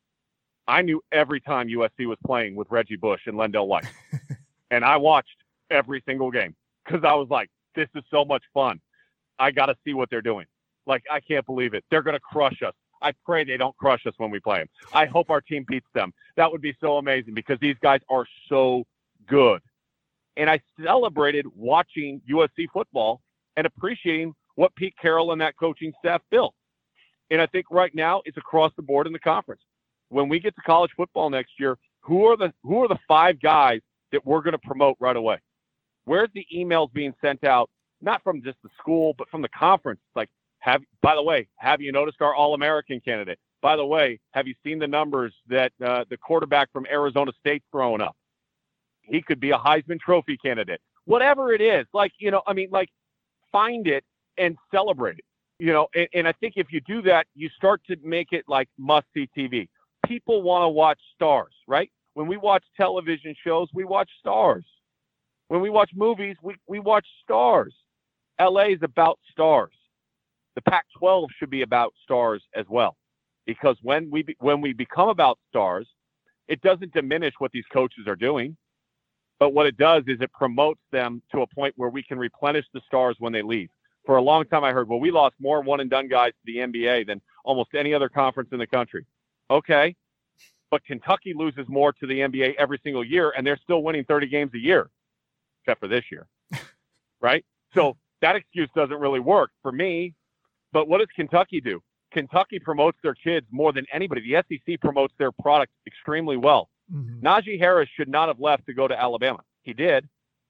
I knew every time U S C was playing with Reggie Bush and Lendell White. And I watched every single game because I was like, this is so much fun. I got to see what they're doing. Like, I can't believe it. They're going to crush us. I pray they don't crush us when we play them. I hope our team beats them. That would be so amazing because these guys are so good. And I celebrated watching U S C football and appreciating what Pete Carroll and that coaching staff built. And I think right now it's across the board in the conference. When we get to college football next year, who are the who are the five guys that we're going to promote right away? Where's the emails being sent out, not from just the school, but from the conference? Like, have by the way, have you noticed our All-American candidate? By the way, have you seen the numbers that uh, the quarterback from Arizona State's throwing up? He could be a Heisman Trophy candidate. Whatever it is, like, you know, I mean, like, find it and celebrate it. You know, and, and I think if you do that, you start to make it like must-see T V. People want to watch stars, right? When we watch television shows, we watch stars. When we watch movies, we, we watch stars. L A is about stars. The Pac twelve should be about stars as well, because when we be, when we become about stars, it doesn't diminish what these coaches are doing, but what it does is it promotes them to a point where we can replenish the stars when they leave. For a long time, I heard, well, we lost more one-and-done guys to the N B A than almost any other conference in the country. Okay, but Kentucky loses more to the N B A every single year, and they're still winning thirty games a year, except for this year, right? So that excuse doesn't really work for me. But what does Kentucky do? Kentucky promotes their kids more than anybody. The S E C promotes their product extremely well. Mm-hmm. Najee Harris should not have left to go to Alabama. He did.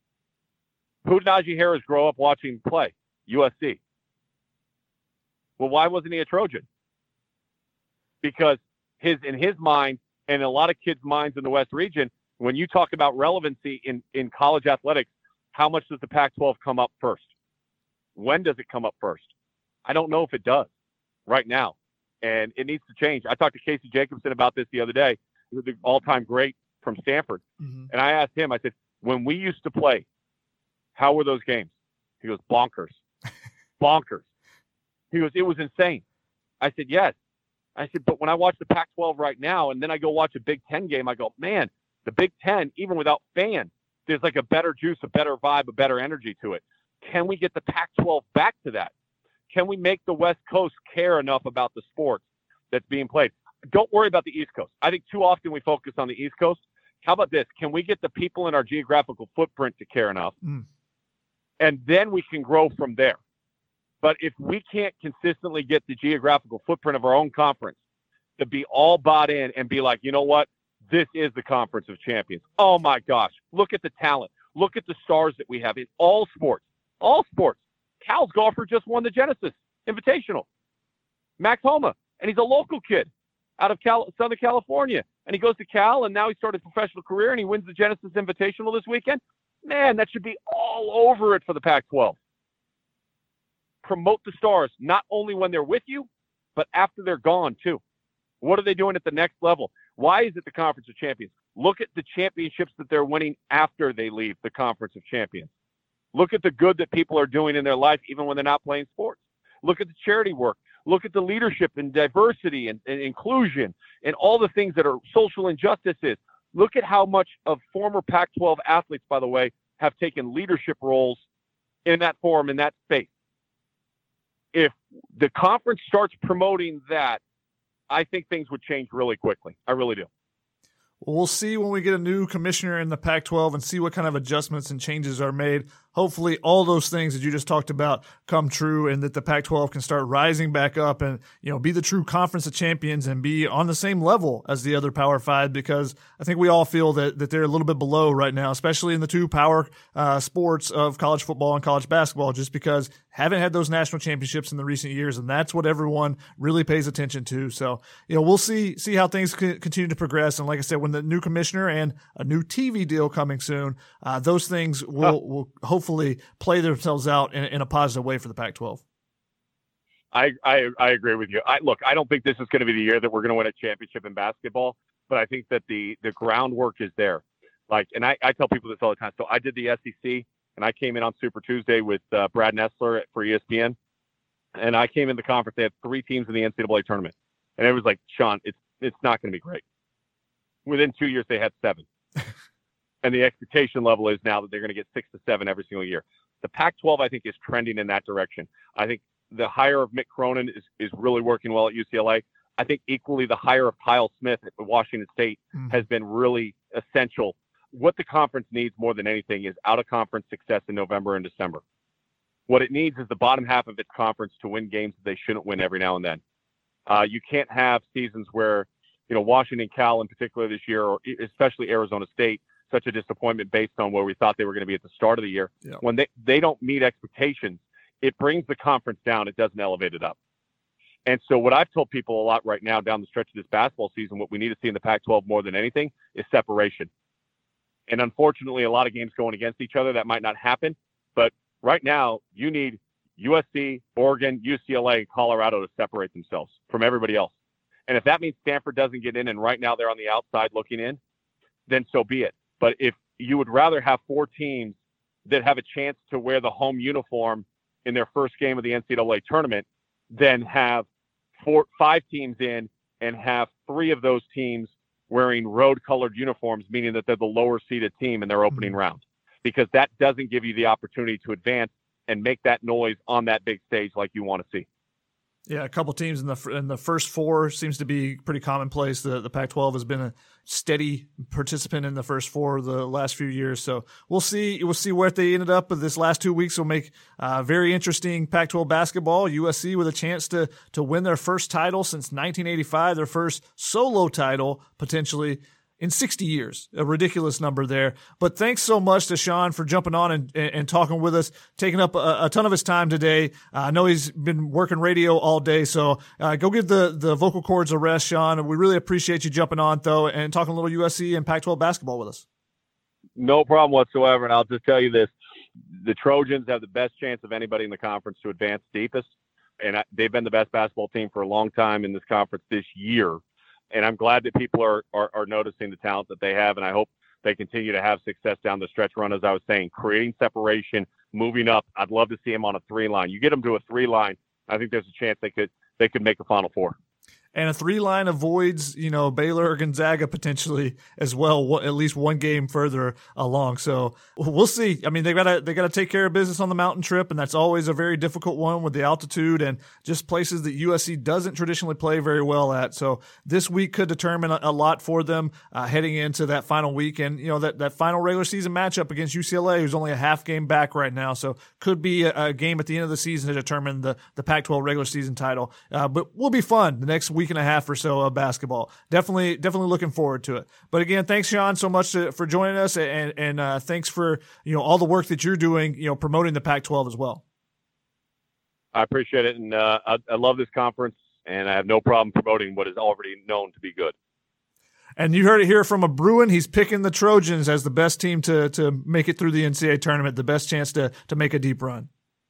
Who did Najee Harris grow up watching play? U S C. Well, why wasn't he a Trojan? Because his in his mind, and a lot of kids' minds in the West region, when you talk about relevancy in, in college athletics, how much does the Pac twelve come up first? When does it come up first? I don't know if it does right now, and it needs to change. I talked to Casey Jacobson about this the other day, the all-time great from Stanford, mm-hmm. and I asked him, I said, when we used to play, how were those games? He goes, bonkers. Bonkers. He goes, it was insane. I said, yes. I said, but when I watch the Pac twelve right now, and then I go watch a Big Ten game, I go, man, the Big Ten, even without fans, there's like a better juice, a better vibe, a better energy to it. Can we get the Pac twelve back to that? Can we make the West Coast care enough about the sports that's being played? Don't worry about the East Coast. I think too often we focus on the East Coast. How about this? Can we get the people in our geographical footprint to care enough? Mm. And then we can grow from there. But if we can't consistently get the geographical footprint of our own conference to be all bought in and be like, you know what? This is the Conference of Champions. Oh, my gosh. Look at the talent. Look at the stars that we have in all sports. All sports. Cal's golfer just won the Genesis Invitational. Max Homa. And he's a local kid out of Cal- Southern California. And he goes to Cal, and now he started a professional career, and he wins the Genesis Invitational this weekend. Man, that should be all over it for the Pac twelve. Promote the stars, not only when they're with you, but after they're gone, too. What are they doing at the next level? Why is it the Conference of Champions? Look at the championships that they're winning after they leave the Conference of Champions. Look at the good that people are doing in their life, even when they're not playing sports. Look at the charity work. Look at the leadership and diversity and, and inclusion and all the things that are social injustices. Look at how much of former Pac twelve athletes, by the way, have taken leadership roles in that forum, in that space. If the conference starts promoting that, I think things would change really quickly. I really do. Well, we'll see when we get a new commissioner in the Pac twelve and see what kind of adjustments and changes are made. Hopefully all those things that you just talked about come true and that the Pac twelve can start rising back up and, you know, be the true Conference of Champions and be on the same level as the other Power Five, because I think we all feel that, that they're a little bit below right now, especially in the two power uh, sports of college football and college basketball, just because haven't had those national championships in the recent years, and that's what everyone really pays attention to. So, you know, we'll see see how things c- continue to progress. And like I said, when the new commissioner and a new T V deal coming soon, uh, those things will, huh. will hopefully play themselves out in, in a positive way for the Pac twelve. I, I I agree with you. I look, I don't think this is going to be the year that we're going to win a championship in basketball, but I think that the the groundwork is there. Like, and I, I tell people this all the time. So I did the S E C, and I came in on Super Tuesday with uh, Brad Nessler for E S P N, and I came in the conference. They had three teams in the N C double A tournament, and it was like, Sean, it's it's not going to be great. Within two years, they had seven. And the expectation level is now that they're going to get six to seven every single year. The Pac twelve, I think, is trending in that direction. I think the hire of Mick Cronin is, is really working well at U C L A. I think equally the hire of Kyle Smith at Washington State mm. has been really essential. What the conference needs more than anything is out-of-conference success in November and December. What it needs is the bottom half of its conference to win games that they shouldn't win every now and then. Uh, you can't have seasons where, you know, Washington, Cal in particular this year, or especially Arizona State, such a disappointment based on where we thought they were going to be at the start of the year. Yeah. When they, they don't meet expectations, it brings the conference down. It doesn't elevate it up. And so what I've told people a lot right now down the stretch of this basketball season, what we need to see in the Pac twelve more than anything is separation. And unfortunately, a lot of games going against each other, that might not happen. But right now, you need U S C, Oregon, U C L A, and Colorado to separate themselves from everybody else. And if that means Stanford doesn't get in and right now they're on the outside looking in, then so be it. But if you would rather have four teams that have a chance to wear the home uniform in their first game of the N C double A tournament than have four, five teams in and have three of those teams wearing road-colored uniforms, meaning that they're the lower-seeded team in their opening mm-hmm. round, because that doesn't give you the opportunity to advance and make that noise on that big stage like you want to see. Yeah, a couple teams in the in the first four seems to be pretty commonplace. The the Pac twelve has been a steady participant in the first four the last few years. So we'll see we'll see where they ended up. But this last two weeks will make uh, very interesting Pac twelve basketball. U S C with a chance to to win their first title since nineteen eighty-five, their first solo title potentially in sixty years, a ridiculous number there. But thanks so much to Sean for jumping on and, and talking with us, taking up a, a ton of his time today. Uh, I know he's been working radio all day, so uh, go give the, the vocal cords a rest, Sean. We really appreciate you jumping on, though, and talking a little U S C and Pac twelve basketball with us. No problem whatsoever, and I'll just tell you this. The Trojans have the best chance of anybody in the conference to advance deepest, and I, they've been the best basketball team for a long time in this conference this year. And I'm glad that people are, are, are noticing the talent that they have, and I hope they continue to have success down the stretch run, as I was saying, creating separation, moving up. I'd love to see them on a three line. You get them to a three line, I think there's a chance they could they could make a Final Four. And a three line avoids, you know, Baylor or Gonzaga potentially as well, at least one game further along. So we'll see. I mean, they gotta they gotta take care of business on the mountain trip, and that's always a very difficult one with the altitude and just places that U S C doesn't traditionally play very well at. So this week could determine a, a lot for them uh, heading into that final week, and you know that that final regular season matchup against U C L A, who's only a half game back right now. So could be a, a game at the end of the season to determine the the Pac twelve regular season title. Uh, but will be fun the next week and a half or so of basketball. Definitely, definitely looking forward to it. But again, thanks, Sean, so much to, for joining us, and and uh, thanks for you know all the work that you're doing, you know, promoting the Pac twelve as well. I appreciate it, and uh, I, I love this conference, and I have no problem promoting what is already known to be good. And you heard it here from a Bruin. He's picking the Trojans as the best team to to make it through the N C double A tournament, the best chance to to make a deep run.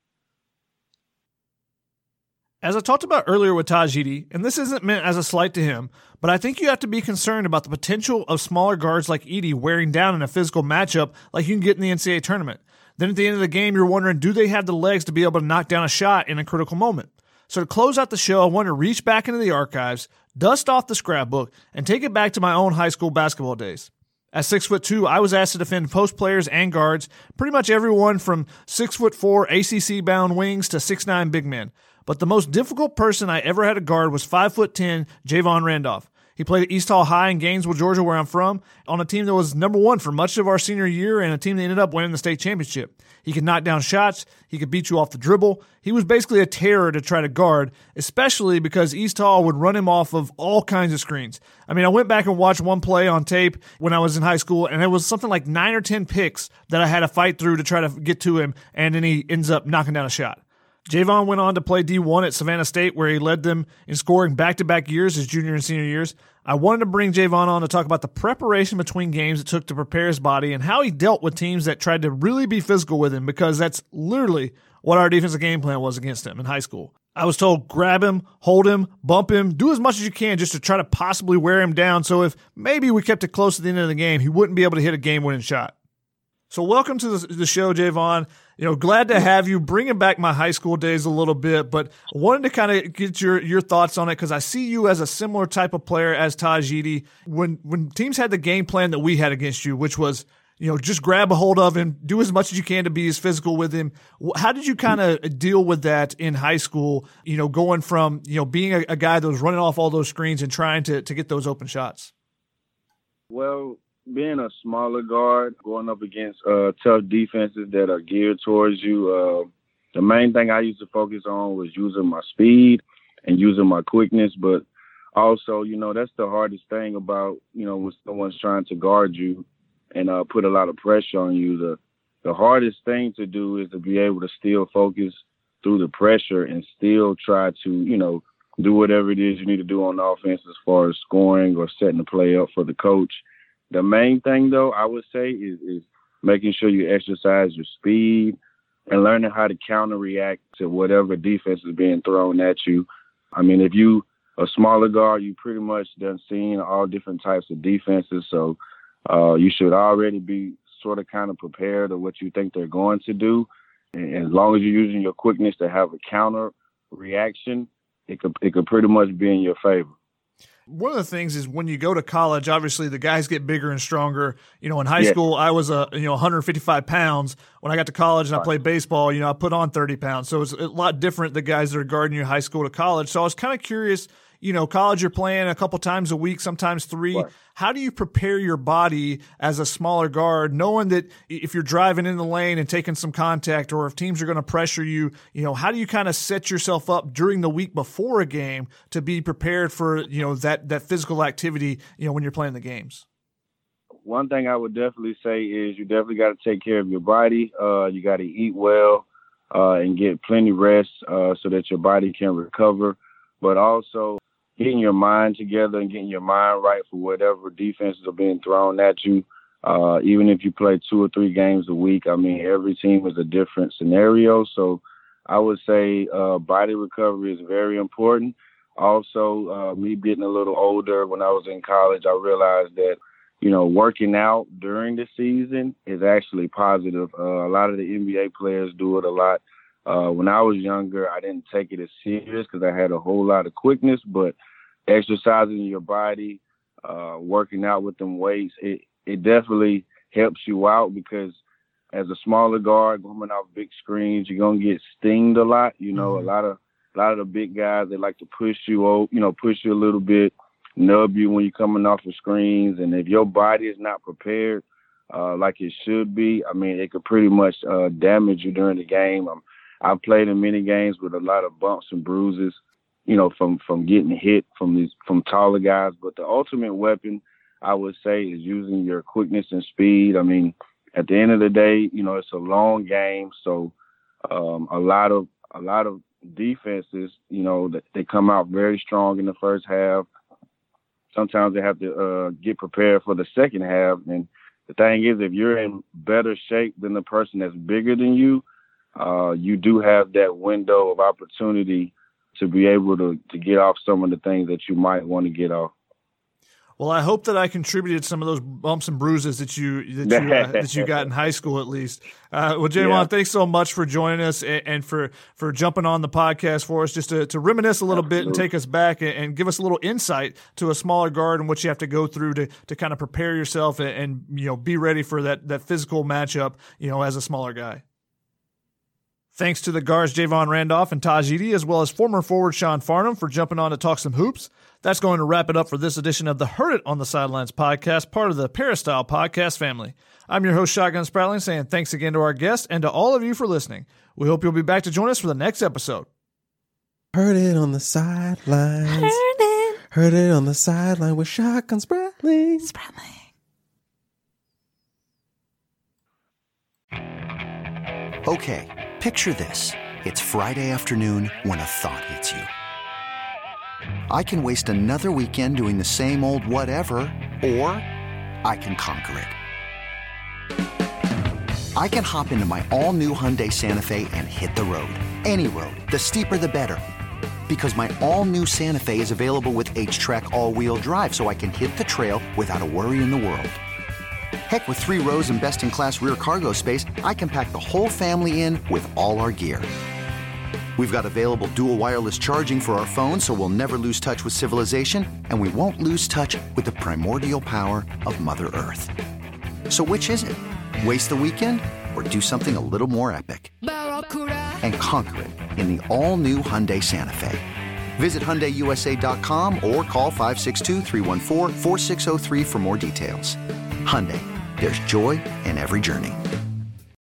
As I talked about earlier with Taj Edey, and this isn't meant as a slight to him, but I think you have to be concerned about the potential of smaller guards like Edey wearing down in a physical matchup like you can get in the N C double A tournament. Then at the end of the game, you're wondering, do they have the legs to be able to knock down a shot in a critical moment? So to close out the show, I want to reach back into the archives, dust off the scrapbook, and take it back to my own high school basketball days. At six foot two, I was asked to defend post players and guards, pretty much everyone from six foot four A C C bound wings to six nine big men. But the most difficult person I ever had to guard was five foot ten Javon Randolph. He played at East Hall High in Gainesville, Georgia, where I'm from, on a team that was number one for much of our senior year and a team that ended up winning the state championship. He could knock down shots. He could beat you off the dribble. He was basically a terror to try to guard, especially because East Hall would run him off of all kinds of screens. I mean, I went back and watched one play on tape when I was in high school, and it was something like nine or ten picks that I had to fight through to try to get to him, and then he ends up knocking down a shot. Javon went on to play D one at Savannah State, where he led them in scoring back-to-back years his junior and senior years. I wanted to bring Javon on to talk about the preparation between games it took to prepare his body and how he dealt with teams that tried to really be physical with him, because that's literally what our defensive game plan was against him in high school. I was told, grab him, hold him, bump him, do as much as you can just to try to possibly wear him down, so if maybe we kept it close at the end of the game, he wouldn't be able to hit a game-winning shot. So welcome to the, the show, Javon. You know, glad to have you, bringing back my high school days a little bit, but wanted to kind of get your, your thoughts on it, because I see you as a similar type of player as Taj Edey. When when teams had the game plan that we had against you, which was you know, just grab a hold of him, do as much as you can to be as physical with him. How did you kind of deal with that in high school, you know, going from, you know, being a, a guy that was running off all those screens and trying to, to get those open shots? Well, being a smaller guard, going up against uh, tough defenses that are geared towards you, uh, the main thing I used to focus on was using my speed and using my quickness. But also, you know, that's the hardest thing about, you know, when someone's trying to guard you and uh, put a lot of pressure on you. The, the hardest thing to do is to be able to still focus through the pressure and still try to, you know, do whatever it is you need to do on offense as far as scoring or setting the play up for the coach. The main thing, though, I would say is, is making sure you exercise your speed and learning how to counter react to whatever defense is being thrown at you. I mean, if you a smaller guard, you pretty much done seen all different types of defenses. So uh, you should already be sort of kind of prepared of what you think they're going to do. And as long as you're using your quickness to have a counter reaction, it could it could pretty much be in your favor. One of the things is when you go to college, obviously the guys get bigger and stronger. You know, in high Yeah. school, I was a you know one hundred fifty-five pounds. When I got to college and I Right. played baseball, you know, I put on thirty pounds. So it's a lot different, the guys that are guarding you high school to college. So I was kind of curious, you know, college you're playing a couple times a week, sometimes three. Right. How do you prepare your body as a smaller guard, knowing that if you're driving in the lane and taking some contact, or if teams are going to pressure you, you know, how do you kind of set yourself up during the week before a game to be prepared for, you know, that, that physical activity, you know, when you're playing the games? One thing I would definitely say is you definitely got to take care of your body. Uh, you got to eat well uh, and get plenty rest uh, so that your body can recover. But also getting your mind together and getting your mind right for whatever defenses are being thrown at you. Uh, even if you play two or three games a week, I mean, every team is a different scenario. So I would say uh, body recovery is very important. Also, uh, me getting a little older, when I was in college, I realized that, you know, working out during the season is actually positive. Uh, a lot of the N B A players do it a lot. Uh, when I was younger, I didn't take it as serious because I had a whole lot of quickness, but exercising your body, uh, working out with them weights, it, it definitely helps you out because as a smaller guard, coming off big screens, you're going to get stinged a lot. You know, mm-hmm. a lot of, a lot of the big guys, they like to push you, over, you know, push you a little bit, nub you when you're coming off the screens. And if your body is not prepared, uh, like it should be, I mean, it could pretty much, uh, damage you during the game. I'm, I've played in many games with a lot of bumps and bruises, you know, from, from getting hit from these from taller guys. But the ultimate weapon, I would say, is using your quickness and speed. I mean, at the end of the day, you know, it's a long game, so um, a lot of a lot of defenses, you know, that they come out very strong in the first half. Sometimes they have to uh, get prepared for the second half. And the thing is, if you're in better shape than the person that's bigger than you, Uh, you do have that window of opportunity to be able to, to get off some of the things that you might want to get off. Well, I hope that I contributed some of those bumps and bruises that you that you, uh, that you got in high school, at least. Uh, well, Javon, yeah. thanks so much for joining us and, and for, for jumping on the podcast for us, just to, to reminisce a little Absolutely. bit and take us back and, and give us a little insight to a smaller guard and what you have to go through to, to kind of prepare yourself and, and you know be ready for that that physical matchup, you know, as a smaller guy. Thanks to the guards Javon Randolph and Taj Eady, as well as former forward Sean Farnham for jumping on to talk some hoops. That's going to wrap it up for this edition of the Heard It on the Sidelines podcast, part of the Peristyle podcast family. I'm your host, Shotgun Spratling, saying thanks again to our guests and to all of you for listening. We hope you'll be back to join us for the next episode. Heard it on the sidelines. Heard it. Heard it on the sideline with Shotgun Spratling. Spratling. Okay. Picture this. It's Friday afternoon when a thought hits you. I can waste another weekend doing the same old whatever, or I can conquer it. I can hop into my all-new Hyundai Santa Fe and hit the road. Any road. The steeper, the better. Because my all-new Santa Fe is available with H-Track all-wheel drive, so I can hit the trail without a worry in the world. Heck, with three rows and best-in-class rear cargo space, I can pack the whole family in with all our gear. We've got available dual wireless charging for our phones, so we'll never lose touch with civilization, and we won't lose touch with the primordial power of Mother Earth. So which is it? Waste the weekend or do something a little more epic and conquer it in the all-new Hyundai Santa Fe? Visit Hyundai U S A dot com or call five six two, three one four, four six zero three for more details. Hyundai, there's joy in every journey.